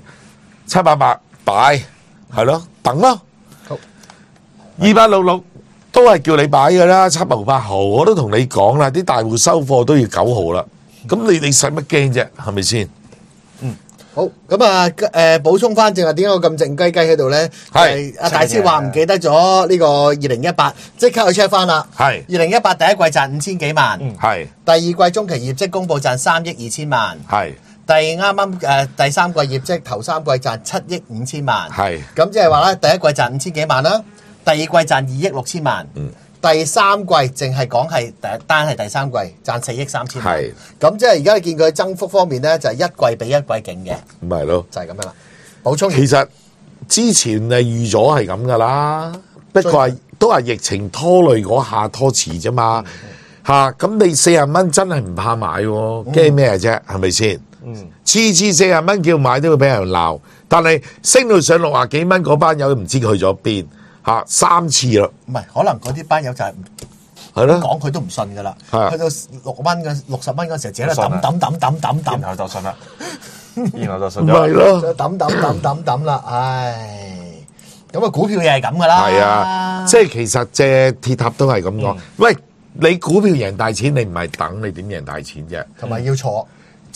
，788擺。係咯，等咯。2866都係叫你擺嘅啦，7毫8毫，我都同你講啦，啲大戶收貨都要9毫啦。咁你使乜驚啫？係咪先？ 好，咁啊，補充翻，正話點解我咁靜雞雞喺度咧？係阿大師話唔記得咗呢個2018，即刻去 check 翻啦。係2018第一季賺5000幾萬，係第二季中期業績公佈賺3億2千萬，係。啱啱第三季業績頭3季賺7億5千萬，係咁即係話咧，第一季賺5000幾萬啦，第二季賺2億6千萬，第三季淨係講係單係第三季賺4億3千萬，係咁即係而家你見佢增幅方面咧，就係一季比一季勁嘅， 唔係咯， 就係咁樣啦。補充， 其實之前係預咗係咁噶啦，不過係都係疫情拖累嗰下拖遲啫嘛嚇。咁你40蚊真係唔怕買喎，驚咩啫？係咪先？次40蚊叫買都會俾人鬧，但係升到上60幾蚊嗰班友唔知佢去咗邊嚇3次啦。唔係，可能嗰啲班友就係咯，講佢都唔信噶啦。去到60蚊嗰時候，自己咧抌， 然後就信啦，然後就信咗。 唔係咯， 抌啦，唉，咁啊股票又係咁噶啦。 係啊，即係其實隻鐵塔都係咁講。喂，你股票贏大錢，你唔係等，你點贏大錢啫？ 同埋要坐。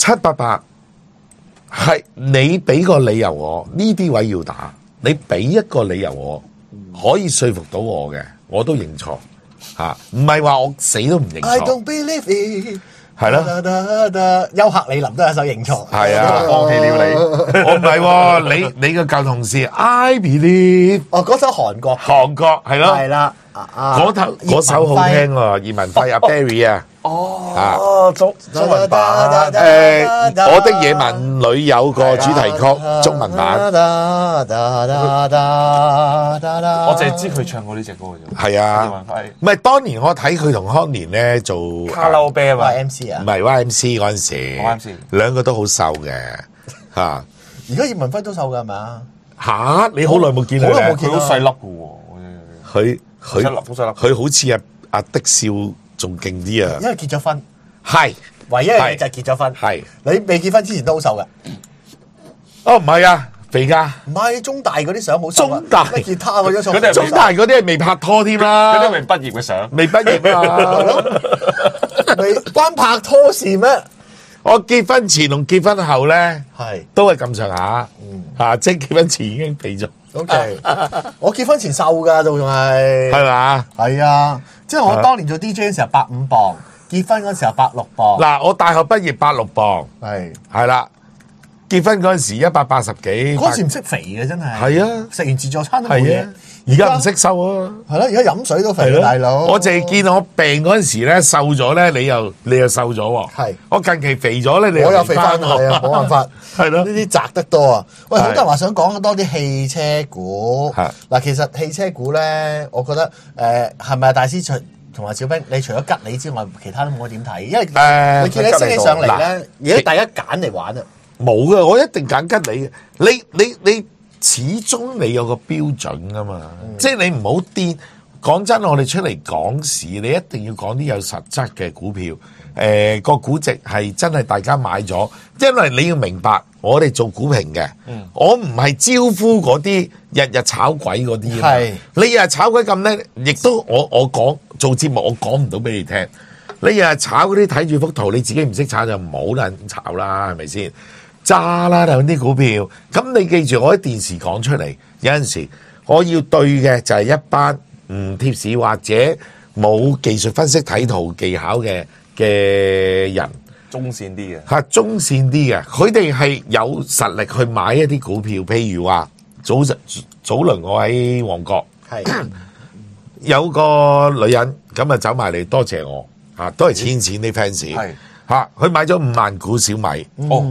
788係你俾個理由我呢啲位要打，你俾一個理由我可以說服到我嘅，我都認錯嚇，唔係話我死都唔認錯。I don't believe it 係咯， 休克李林都有一首認錯， 係啊， 放棄了你， 我唔係喎，你個舊同事 I believe， 嗰首韓國係咯， 係啦。 嗰首好聽喎，葉文輝阿 Barry 啊。 中文版我的野蠻女友個主題曲中文版， 我淨係知佢唱過呢隻歌嘅啫。 係啊，唔係當年我睇佢同康年咧做卡拉 OK 啊嘛 ，YMC 啊， 唔係 YMC 嗰陣時，兩個都好瘦嘅嚇。 而家葉文輝都瘦㗎係咪啊？ 嚇！你好耐冇見佢， 好耐冇見佢好細粒嘅喎。 佢好似阿的少仲勁啲啊！ 因為結咗婚， 係唯一嘅嘢就係結咗婚。 係你未結婚之前都好瘦嘅。 哦，唔係啊，肥㗎。 唔係中大嗰啲相好瘦啊。 中大咩吉他嗰張相， 中大嗰啲係未拍拖添啦。 嗰啲未畢業嘅相， 未畢業啊！ 未關拍拖事咩？ 我結婚前同結婚後咧， 係都係咁上下。即係結婚前已經肥咗。 OK，我結婚前瘦㗎，仲係嘛？ 係啊，即係我當年做 DJ 嘅時候150磅，結婚嗰時候160磅。 嗱，我大學畢業86磅，係啦。結婚嗰陣時180幾， 嗰時唔識肥嘅真係。 係啊， 食完自助餐都冇嘢。 而家唔識瘦啊。 係咯，而家飲水都肥啦，大佬。 我淨係見我病嗰陣時咧瘦咗咧，你又瘦咗喎。 係。 我近期肥咗咧，你我又肥翻，係啊，冇辦法。 係咯， 呢啲賺得多啊！喂，好多人話想講多啲汽車股。嗱，其實汽車股咧，我覺得係咪大師同埋小兵，你除咗吉利之外，其他都冇乜點睇，因為你見你升起上嚟咧，而家大家揀嚟玩啊！ 冇嘅，我一定揀吉利嘅。你始終你有個標準㗎嘛，即係你唔好癲。講真，我哋出嚟講市，你一定要講啲有實質嘅股票。個估值係真係大家買咗，因為你要明白，我哋做股評嘅，我唔係招呼嗰啲日日炒鬼嗰啲。係你日日炒鬼咁咧，亦都我講做節目，我講唔到俾你聽。你日日炒嗰啲睇住幅圖，你自己唔識炒就唔好啦，炒啦，係咪先？揸啦，有啲股票。咁你記住，我喺電視講出嚟，有陣時我要對嘅就係一班唔貼市或者冇技術分析睇圖技巧嘅人， 中線啲嘅嚇，中線啲嘅，佢哋係有實力去買一啲股票。譬如話早輪我喺旺角，有個女人咁啊走埋嚟多謝我嚇，都係錢啲 fans。佢買咗5萬股小米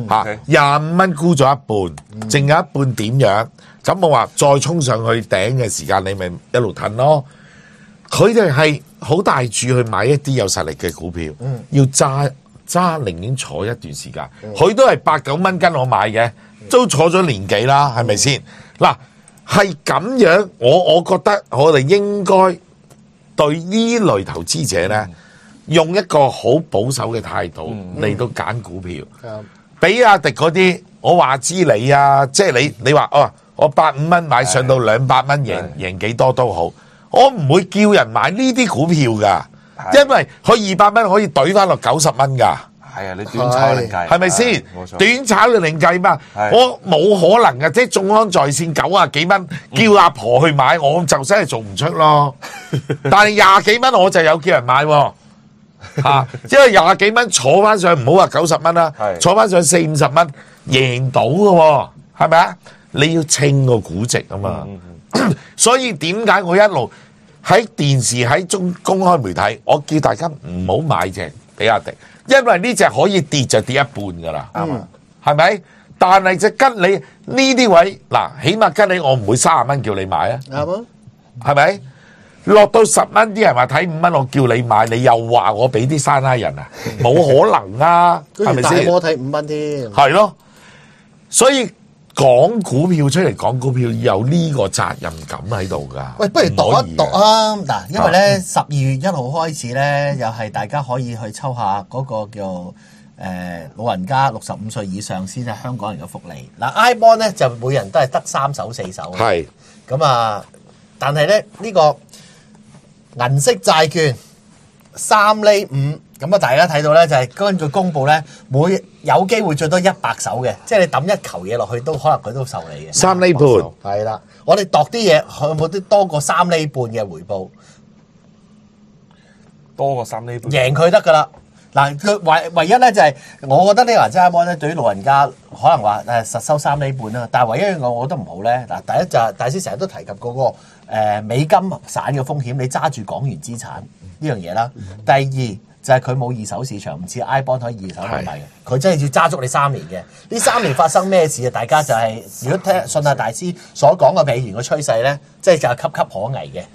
，25蚊沽咗一半，剩有一半點樣？咁我話再衝上去頂嘅時間，你咪一路褪咯。佢哋係好大注去買一啲有實力嘅股票，要揸，寧願坐一段時間。佢都係8、9蚊跟我買嘅，都坐咗年幾啦，係咪先？嗱，係咁樣，我覺得我哋應該對呢類投資者咧，用一個好保守嘅態度嚟到揀股票。比亞迪嗰啲，我話知你啊，即係你話我8、5蚊買上到200蚊，贏幾多都好。我唔會叫人買呢啲股票㗎，因為佢200蚊可以懟翻落90蚊㗎。 係啊，你短炒另計， 係咪先？短炒你另計嘛。我冇可能嘅，即係眾安在線90幾蚊，叫阿婆去買，我就真係做唔出咯。但係20幾蚊我就有叫人買喎。因為20幾蚊坐翻上，唔好話90蚊啦，坐翻上40、50蚊，贏到嘅喎，係咪啊？你要稱個估值啊嘛。所以點解我一路喺電視喺公開媒體，我叫大家唔好買隻比亞迪，因為呢隻可以跌就跌一半噶啦，係咪？但係隻吉利呢啲位嗱，起碼吉利我唔會30蚊叫你買啊，係咪？落到10蚊，啲人話睇5蚊，我叫你買，你又話我俾啲山拉人啊？冇可能啊，係咪先？ 大摩睇5蚊添， 係咯，所以。講股票出嚟講股票有呢個責任感喺度㗎。喂， 不如讀一讀啊！嗱，因為咧12月1號開始咧，又係大家可以去抽下嗰個叫老人家65歲以上先係香港人嘅福利。嗱，iBond 咧就每人都係得3手4手。係。咁啊，但係咧呢個銀色債券3厘5。咁啊！大家睇到咧，就係根據公佈咧，有機會最多100手嘅，即係你抌一球嘢落去，都可能佢都受你嘅。3厘半係啦，我哋度啲嘢，有冇啲多過3厘半嘅回報？ 多過3厘半， 贏佢得噶啦！ 嗱，佢唯一咧就係，我覺得呢個人渣 bond 咧，對於老人家可能話實收3厘半啦，但係唯一一樣我覺得唔好咧，嗱，第一就係大師成日都提及嗰個美金散嘅風險，你揸住港元資產呢樣嘢啦。第二就係佢冇二手市場，唔似 iBond 可以二手買賣嘅，佢真係要揸足你3年嘅。呢3年發生咩事啊？大家就係如果信下大師所講嘅美元嘅趨勢咧，即係就係岌岌可危嘅。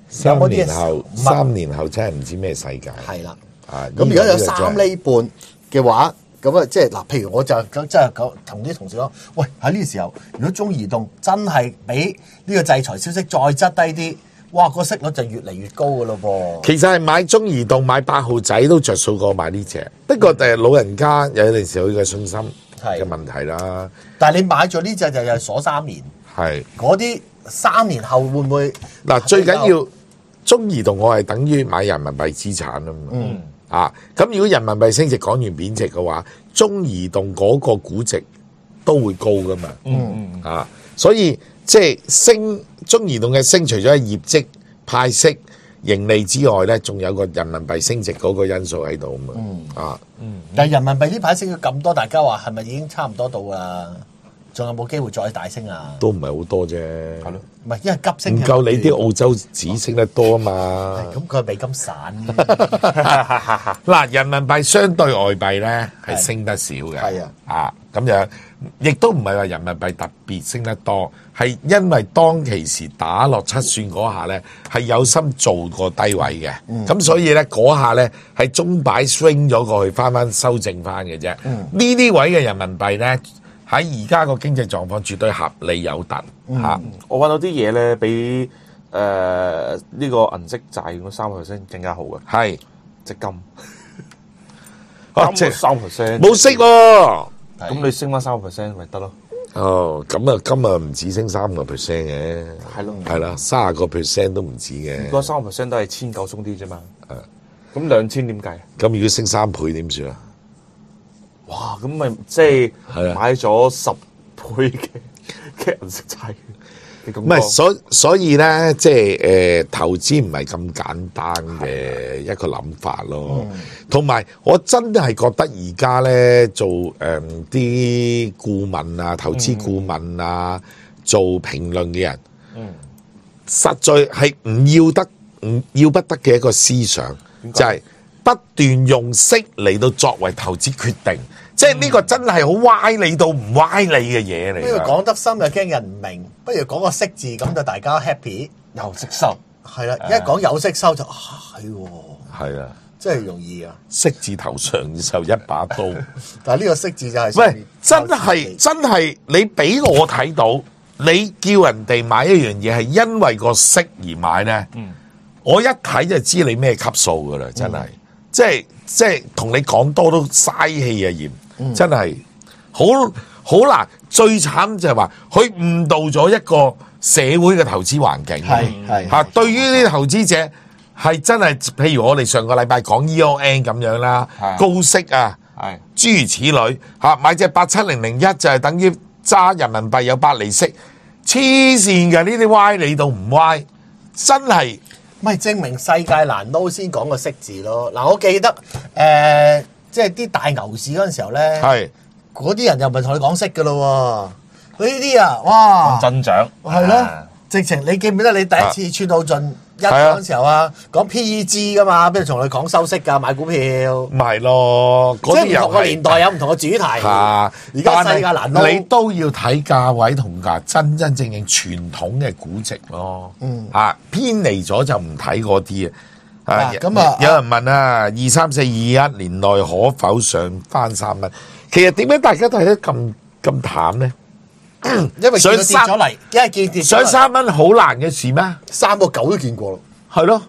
3年後真係唔知咩世界。 係啦。咁如果有3厘半嘅話，咁啊即係嗱，譬如我就真係同啲同事講，喂，喺呢個時候，如果中移動真係俾呢個制裁消息再質低啲，哇，個息率就越嚟越高噶咯噃。 其實係買中移動買8號仔都着數過買呢隻，不過老人家有陣時佢嘅信心嘅問題啦。 但係你買咗呢隻就係鎖3年，係嗰啲3年後會唔會嗱？最緊要中移動我係等於買人民幣資產啊嘛。咁如果人民幣升值，港元貶值嘅話，中移動嗰個估值都會高噶嘛。所以即係升中移動嘅升，除咗係業績派息盈利之外咧，仲有個人民幣升值嗰個因素喺度嘛。 但係人民幣呢排升咗咁多，大家話係咪已經差唔多到啦？仲有冇機會再大升啊？ 都唔係好多啫， 係咯，唔係因為急升， 唔夠你啲澳洲紙升得多啊嘛。 咁佢係美金散。 嗱，人民幣相對外幣咧係升得少嘅，係咁樣，亦都唔係話人民幣特別升得多，係因為當其時打落7算嗰下咧係有心做個低位嘅，咁所以咧嗰下咧係中擺 swing 咗過去，翻修正翻嘅啫。呢啲位嘅人民幣咧，喺而家個經濟狀況絕對合理有突嚇。 我揾到啲嘢咧，比呢個銀色債嗰3% 更加好嘅，係積金。 即係 3% 冇息喎， 咁你升翻3% 咪得咯？ 哦，咁啊，今日唔止升3%嘅， 係咯， 係啦，30%都唔止嘅。 嗰3%都係1900鬆啲啫嘛。咁2000點計？ 咁如果升3倍點算啊？ 哇！咁咪即係買咗10倍嘅銀色債券， 唔係，所以咧，即係投資唔係咁簡單嘅一個諗法咯。同埋我真係覺得而家咧做啲顧問啊、投資顧問啊、做評論嘅人，實在係唔要不得嘅一個思想，就係不斷用息嚟到作為投資決定。即係呢個真係好歪理到唔歪理嘅嘢嚟。 不如講得深又驚人唔明，不如講個息字咁就大家 happy 有息收。 係啦，一講有息收就係喎。 係啊， 真係容易啊！ 息字頭上就一把刀。 但係呢個息字就係喂，真係你俾我睇到，你叫人哋買一樣嘢係因為個息而買咧，我一睇就知你咩級數噶啦，真係，即係同你講多都嘥氣啊嫌。真係好難，最慘就係話佢誤導咗一個社會嘅投資環境。係對於呢啲投資者係真係，譬如我哋上個禮拜講 EON 咁樣啦，高息啊，諸如此類嚇，買隻87001就係等於揸人民幣有8厘息，黐線嘅，呢啲歪理到唔歪，真係咪證明世界難撈先講個息字咯。嗱，我記得即係啲大牛市嗰陣時候咧，嗰啲人又唔係同你講息噶咯喎，佢呢啲啊，哇， 增長係咯，直情你記唔記得你第一次穿到盡一嗰陣時候啊，講 PEG 噶嘛，邊度同你講收息噶買股票？ 唔係咯， 即係唔同個年代有唔同嘅主題。而家世界難撈， 你都要睇價位同價真正傳統嘅估值咯。偏離咗就唔睇嗰啲啊。咁啊，有人問啊，23421年內可否上翻3蚊？其實點解大家都睇得咁淡咧？ 因為上跌咗嚟，因為見跌上3蚊好難嘅事咩 ？3個9都見過咯， 係咯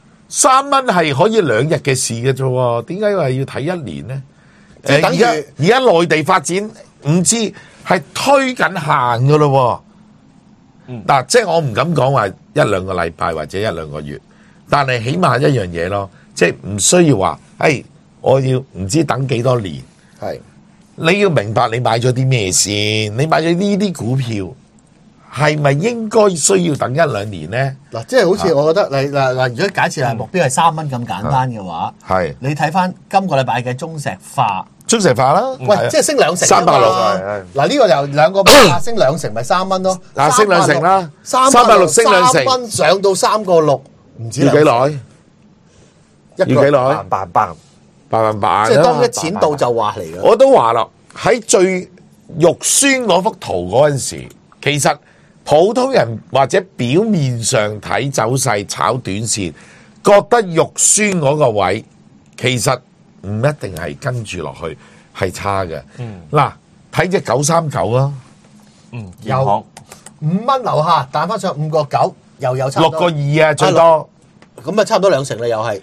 ，3蚊係可以2日嘅事嘅啫，點解話要睇1年咧？ 等於而家內地發展5G係推緊行噶咯。嗱，即係我唔敢講話1-2個禮拜或者1-2個月。但係起碼一樣嘢咯，即係唔需要話，我要唔知等幾多年。係，你要明白你買咗啲咩先，你買咗呢啲股票係咪應該需要等1-2年咧？ 嗱，即係好似我覺得你嗱，如果假設係目標係3蚊咁簡單嘅話， 係你睇翻今個禮拜嘅中石化， 中石化啦， 喂，即係升2成 360 嗱，呢個由2個8升2成，咪3蚊咯。 嗱，升2成啦 360 升2成 3蚊上到3個6，唔知要幾耐？要幾耐 ？800， 即係當一錢到就話嚟嘅。 我都話啦，喺最肉酸嗰幅圖嗰陣時，其實普通人或者表面上睇走勢炒短線，覺得肉酸嗰個位，其實唔一定係跟住落去係差嘅。嗱，睇隻939啊， 有5蚊樓下彈翻上5個9，又有差唔多 6個2啊，最多咁啊，差唔多2成啦，又係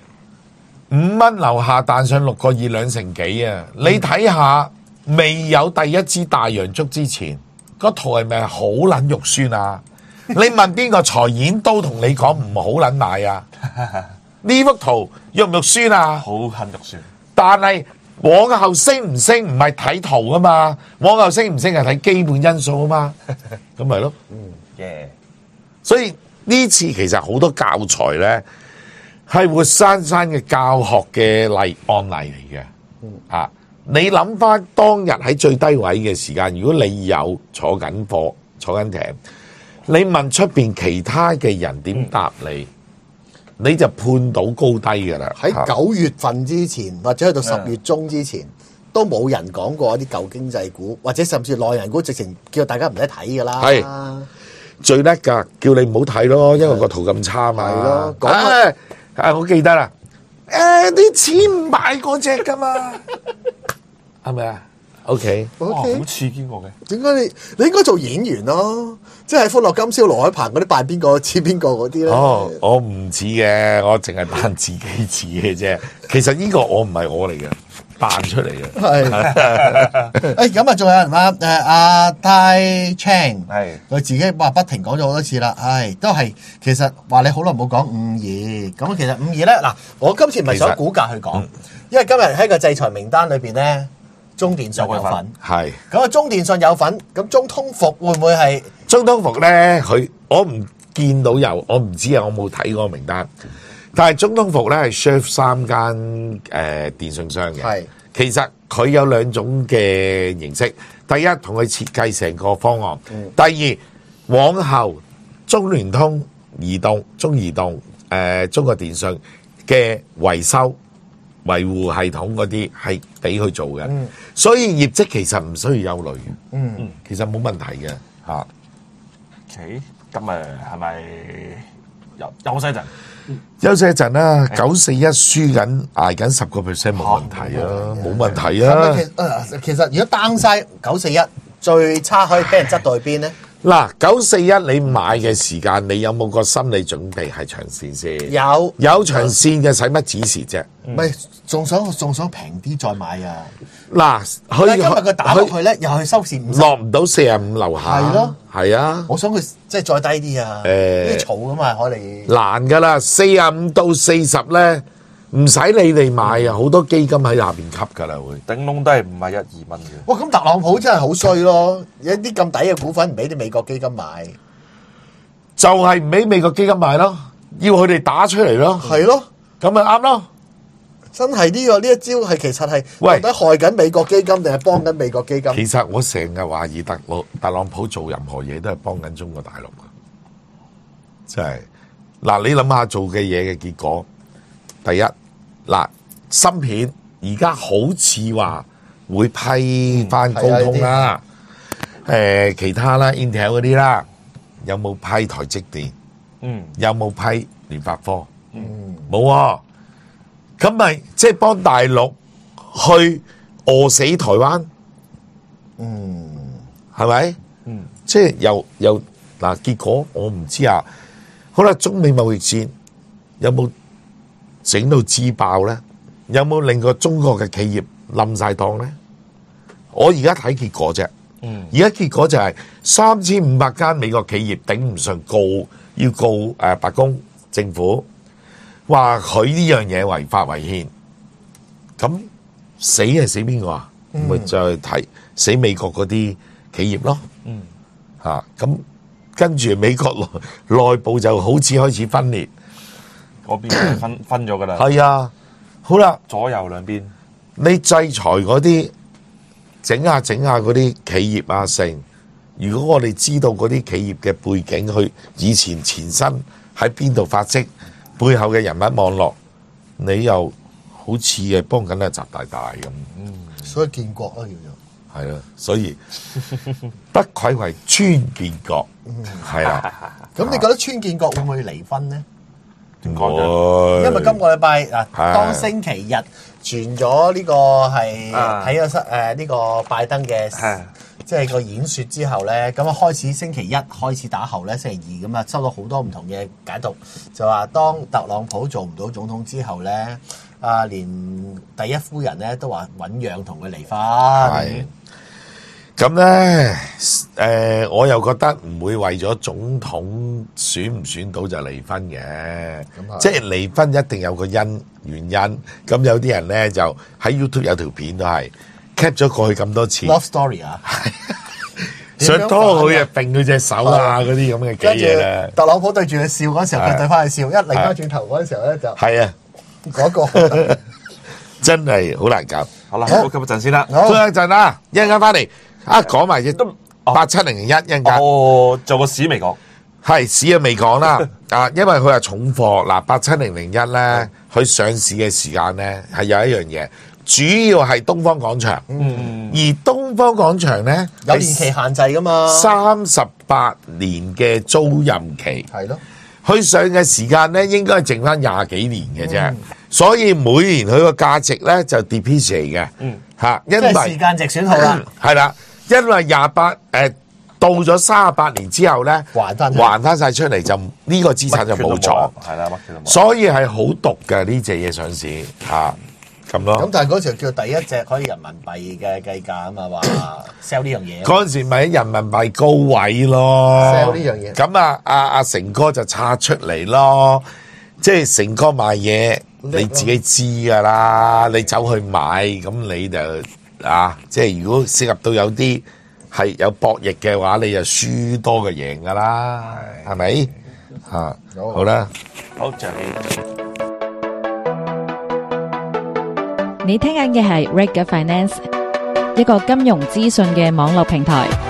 5蚊樓下彈上6個2，2成幾啊！你睇下未有第一支大陽燭之前，個圖係咪好撚肉酸啊？你問邊個財演都同你講唔好撚買啊！呢幅圖肉唔肉酸啊？ 好很肉酸。 但係往後升唔升唔係睇圖啊嘛，往後升唔升係睇基本因素啊嘛，咁咪咯。所以呢次其實好多教材咧係活生生嘅教學嘅案例嚟嘅。你諗翻當日喺最低位嘅時間，如果你有坐緊貨、坐緊艇，你問出邊其他嘅人點答你，你就判到高低㗎啦。 喺9月份之前，或者去到10月中之前，都冇人講過一啲舊經濟股，或者甚至內銀股，直情叫大家唔使睇㗎啦。 係最叻㗎，叫你唔好睇咯，因為個圖咁差嘛。 係咯， 我記得啦，啲錢唔買嗰隻㗎嘛。係咪啊 ？OK， 好似見過嘅。 點解你應該做演員咯？即係《歡樂今宵》羅海鵬嗰啲扮邊個似邊個嗰啲咧？ 哦，我唔似嘅，我淨係扮自己似嘅啫。其實呢個我唔係我嚟嘅，扮出嚟嘅。 係。咁啊，仲有人話阿泰 Chan 係佢自己話不停講咗好多次啦。都係其實話你好耐冇講52，咁其實52咧嗱，我今次唔係想股價去講，因為今日喺個制裁名單裏邊咧。中電信有份， 係咁啊！中電信有份，咁中通服會唔會係中通服咧？我唔見到有，我唔知啊，我冇睇過名單。但係中通服咧係 serve 3間電信商嘅，係其實佢有2種嘅形式。第一，同佢設計成個方案；第二，往後中聯通、中移動、中國電信嘅維修。維護系統嗰啲係俾佢做嘅，所以業績其實唔需要憂慮嘅，其實冇問題嘅嚇。 OK，咁係咪休息一陣？ 休息一陣啦，941輸緊捱緊10%冇問題啊，冇問題啊。 其實如果 down 曬941最差可以俾人執到去邊咧？ 嗱，941你買嘅時間，你有冇個心理準備係長線先？有長線嘅，使乜指示啫？ 唔係，仲想平啲再買啊！ 嗱， 今日佢打落去咧，又係收市50， 落唔到45樓下。係咯，係啊。 我想佢即係再低啲啊！啲嘈噶嘛，可能難噶啦，45到40咧。唔使你哋買啊，好多基金喺下邊吸噶啦，會頂籠都係唔係1-2蚊嘅。 哇！咁特朗普真係好衰咯，有啲咁抵嘅股份唔俾啲美國基金買， 就係唔俾美國基金買咯，要佢哋打出嚟咯， 係咯， 咁咪啱咯。 真係呢一招係其實係到底害緊美國基金定係幫緊美國基金？ 其實我成日懷疑特朗普做任何嘢都係幫緊中國大陸嘅，真係嗱，你諗下做嘅嘢嘅結果。第一嗱，芯片而家好似話會批翻高通啦，其他啦 Intel 嗰啲啦，有冇批台積電？有冇批聯發科？冇啊，咁咪即係幫大陸去餓死台灣？係咪？即係又嗱，結果我唔知啊。好啦，中美貿易戰有冇整到支爆咧？有冇令個中國嘅企業冧晒檔咧？我而家睇結果啫。而家結果就係3500間美國企業頂唔順要告白宮政府，話佢呢樣嘢違法違憲。咁死係死邊個啊？咪就係睇死美國嗰啲企業咯。咁跟住美國內部就好似開始分裂， 嗰邊分咗㗎啦。 係啊，好啦， 左右兩邊， 你制裁嗰啲整下嗰啲企業啊成，如果我哋知道嗰啲企業嘅背景，佢以前前身喺邊度發跡，背後嘅人物網絡，你又好似係幫緊阿習大大咁， 所以建國啦叫做。 係啦，所以不愧為川建國，係啦。 咁你覺得川建國會唔會離婚呢？ 點講啫？ 因為今個禮拜當星期日傳咗呢個係睇咗呢個拜登嘅即係個演説之後咧，咁啊開始星期一開始打後咧，星期二咁啊收到好多唔同嘅解讀，就話當特朗普做唔到總統之後咧，連第一夫人咧都話醞釀同佢離婚。 係咁咧，我又覺得唔會為咗總統選唔選到就離婚嘅，即係離婚一定有個原因。咁有啲人咧就喺 YouTube 有條片都係 cap 咗過去咁多次 love story 啊， 想拖佢啊，揈佢隻手啊，嗰啲咁嘅嘅嘢咧。 特朗普對住佢笑嗰時候，佢對翻佢笑，一擰翻轉頭嗰陣時候咧就係啊， 嗰個真係好難搞。 好啦，我吸一陣先啦， 休一陣啦，一陣間翻嚟講埋亦都8701一陣間。 做個市未講， 係市啊未講啦，因為佢係重貨嗱，8701咧，佢上市嘅時間咧係有一樣嘢，主要係東方廣場，而東方廣場咧有年期限制噶嘛 ，38年嘅租賃期， 係咯， 佢上嘅時間咧應該係剩翻20幾年嘅啫，所以每年佢個價值咧就 depreciate 嘅，因為即係時間值損耗啦， 係啦，因為到咗38年之後咧，還翻晒出嚟就呢個資產就冇咗， 係啦， 所以係好毒嘅呢隻嘢上市咁咯。 咁但係嗰時候叫第一隻可以人民幣嘅計價啊嘛，話 sell 呢樣嘢。 嗰陣時咪喺人民幣高位咯 sell 呢樣嘢。 咁阿成哥就拆出嚟咯，即係成哥賣嘢，你自己知噶啦，你走去買咁你就即係如果涉及到有啲係有博弈嘅話，你就輸多過贏噶啦，係咪？好啦， 好謝你。 你聽緊嘅係 Reg Finance，一個金融資訊嘅網絡平台。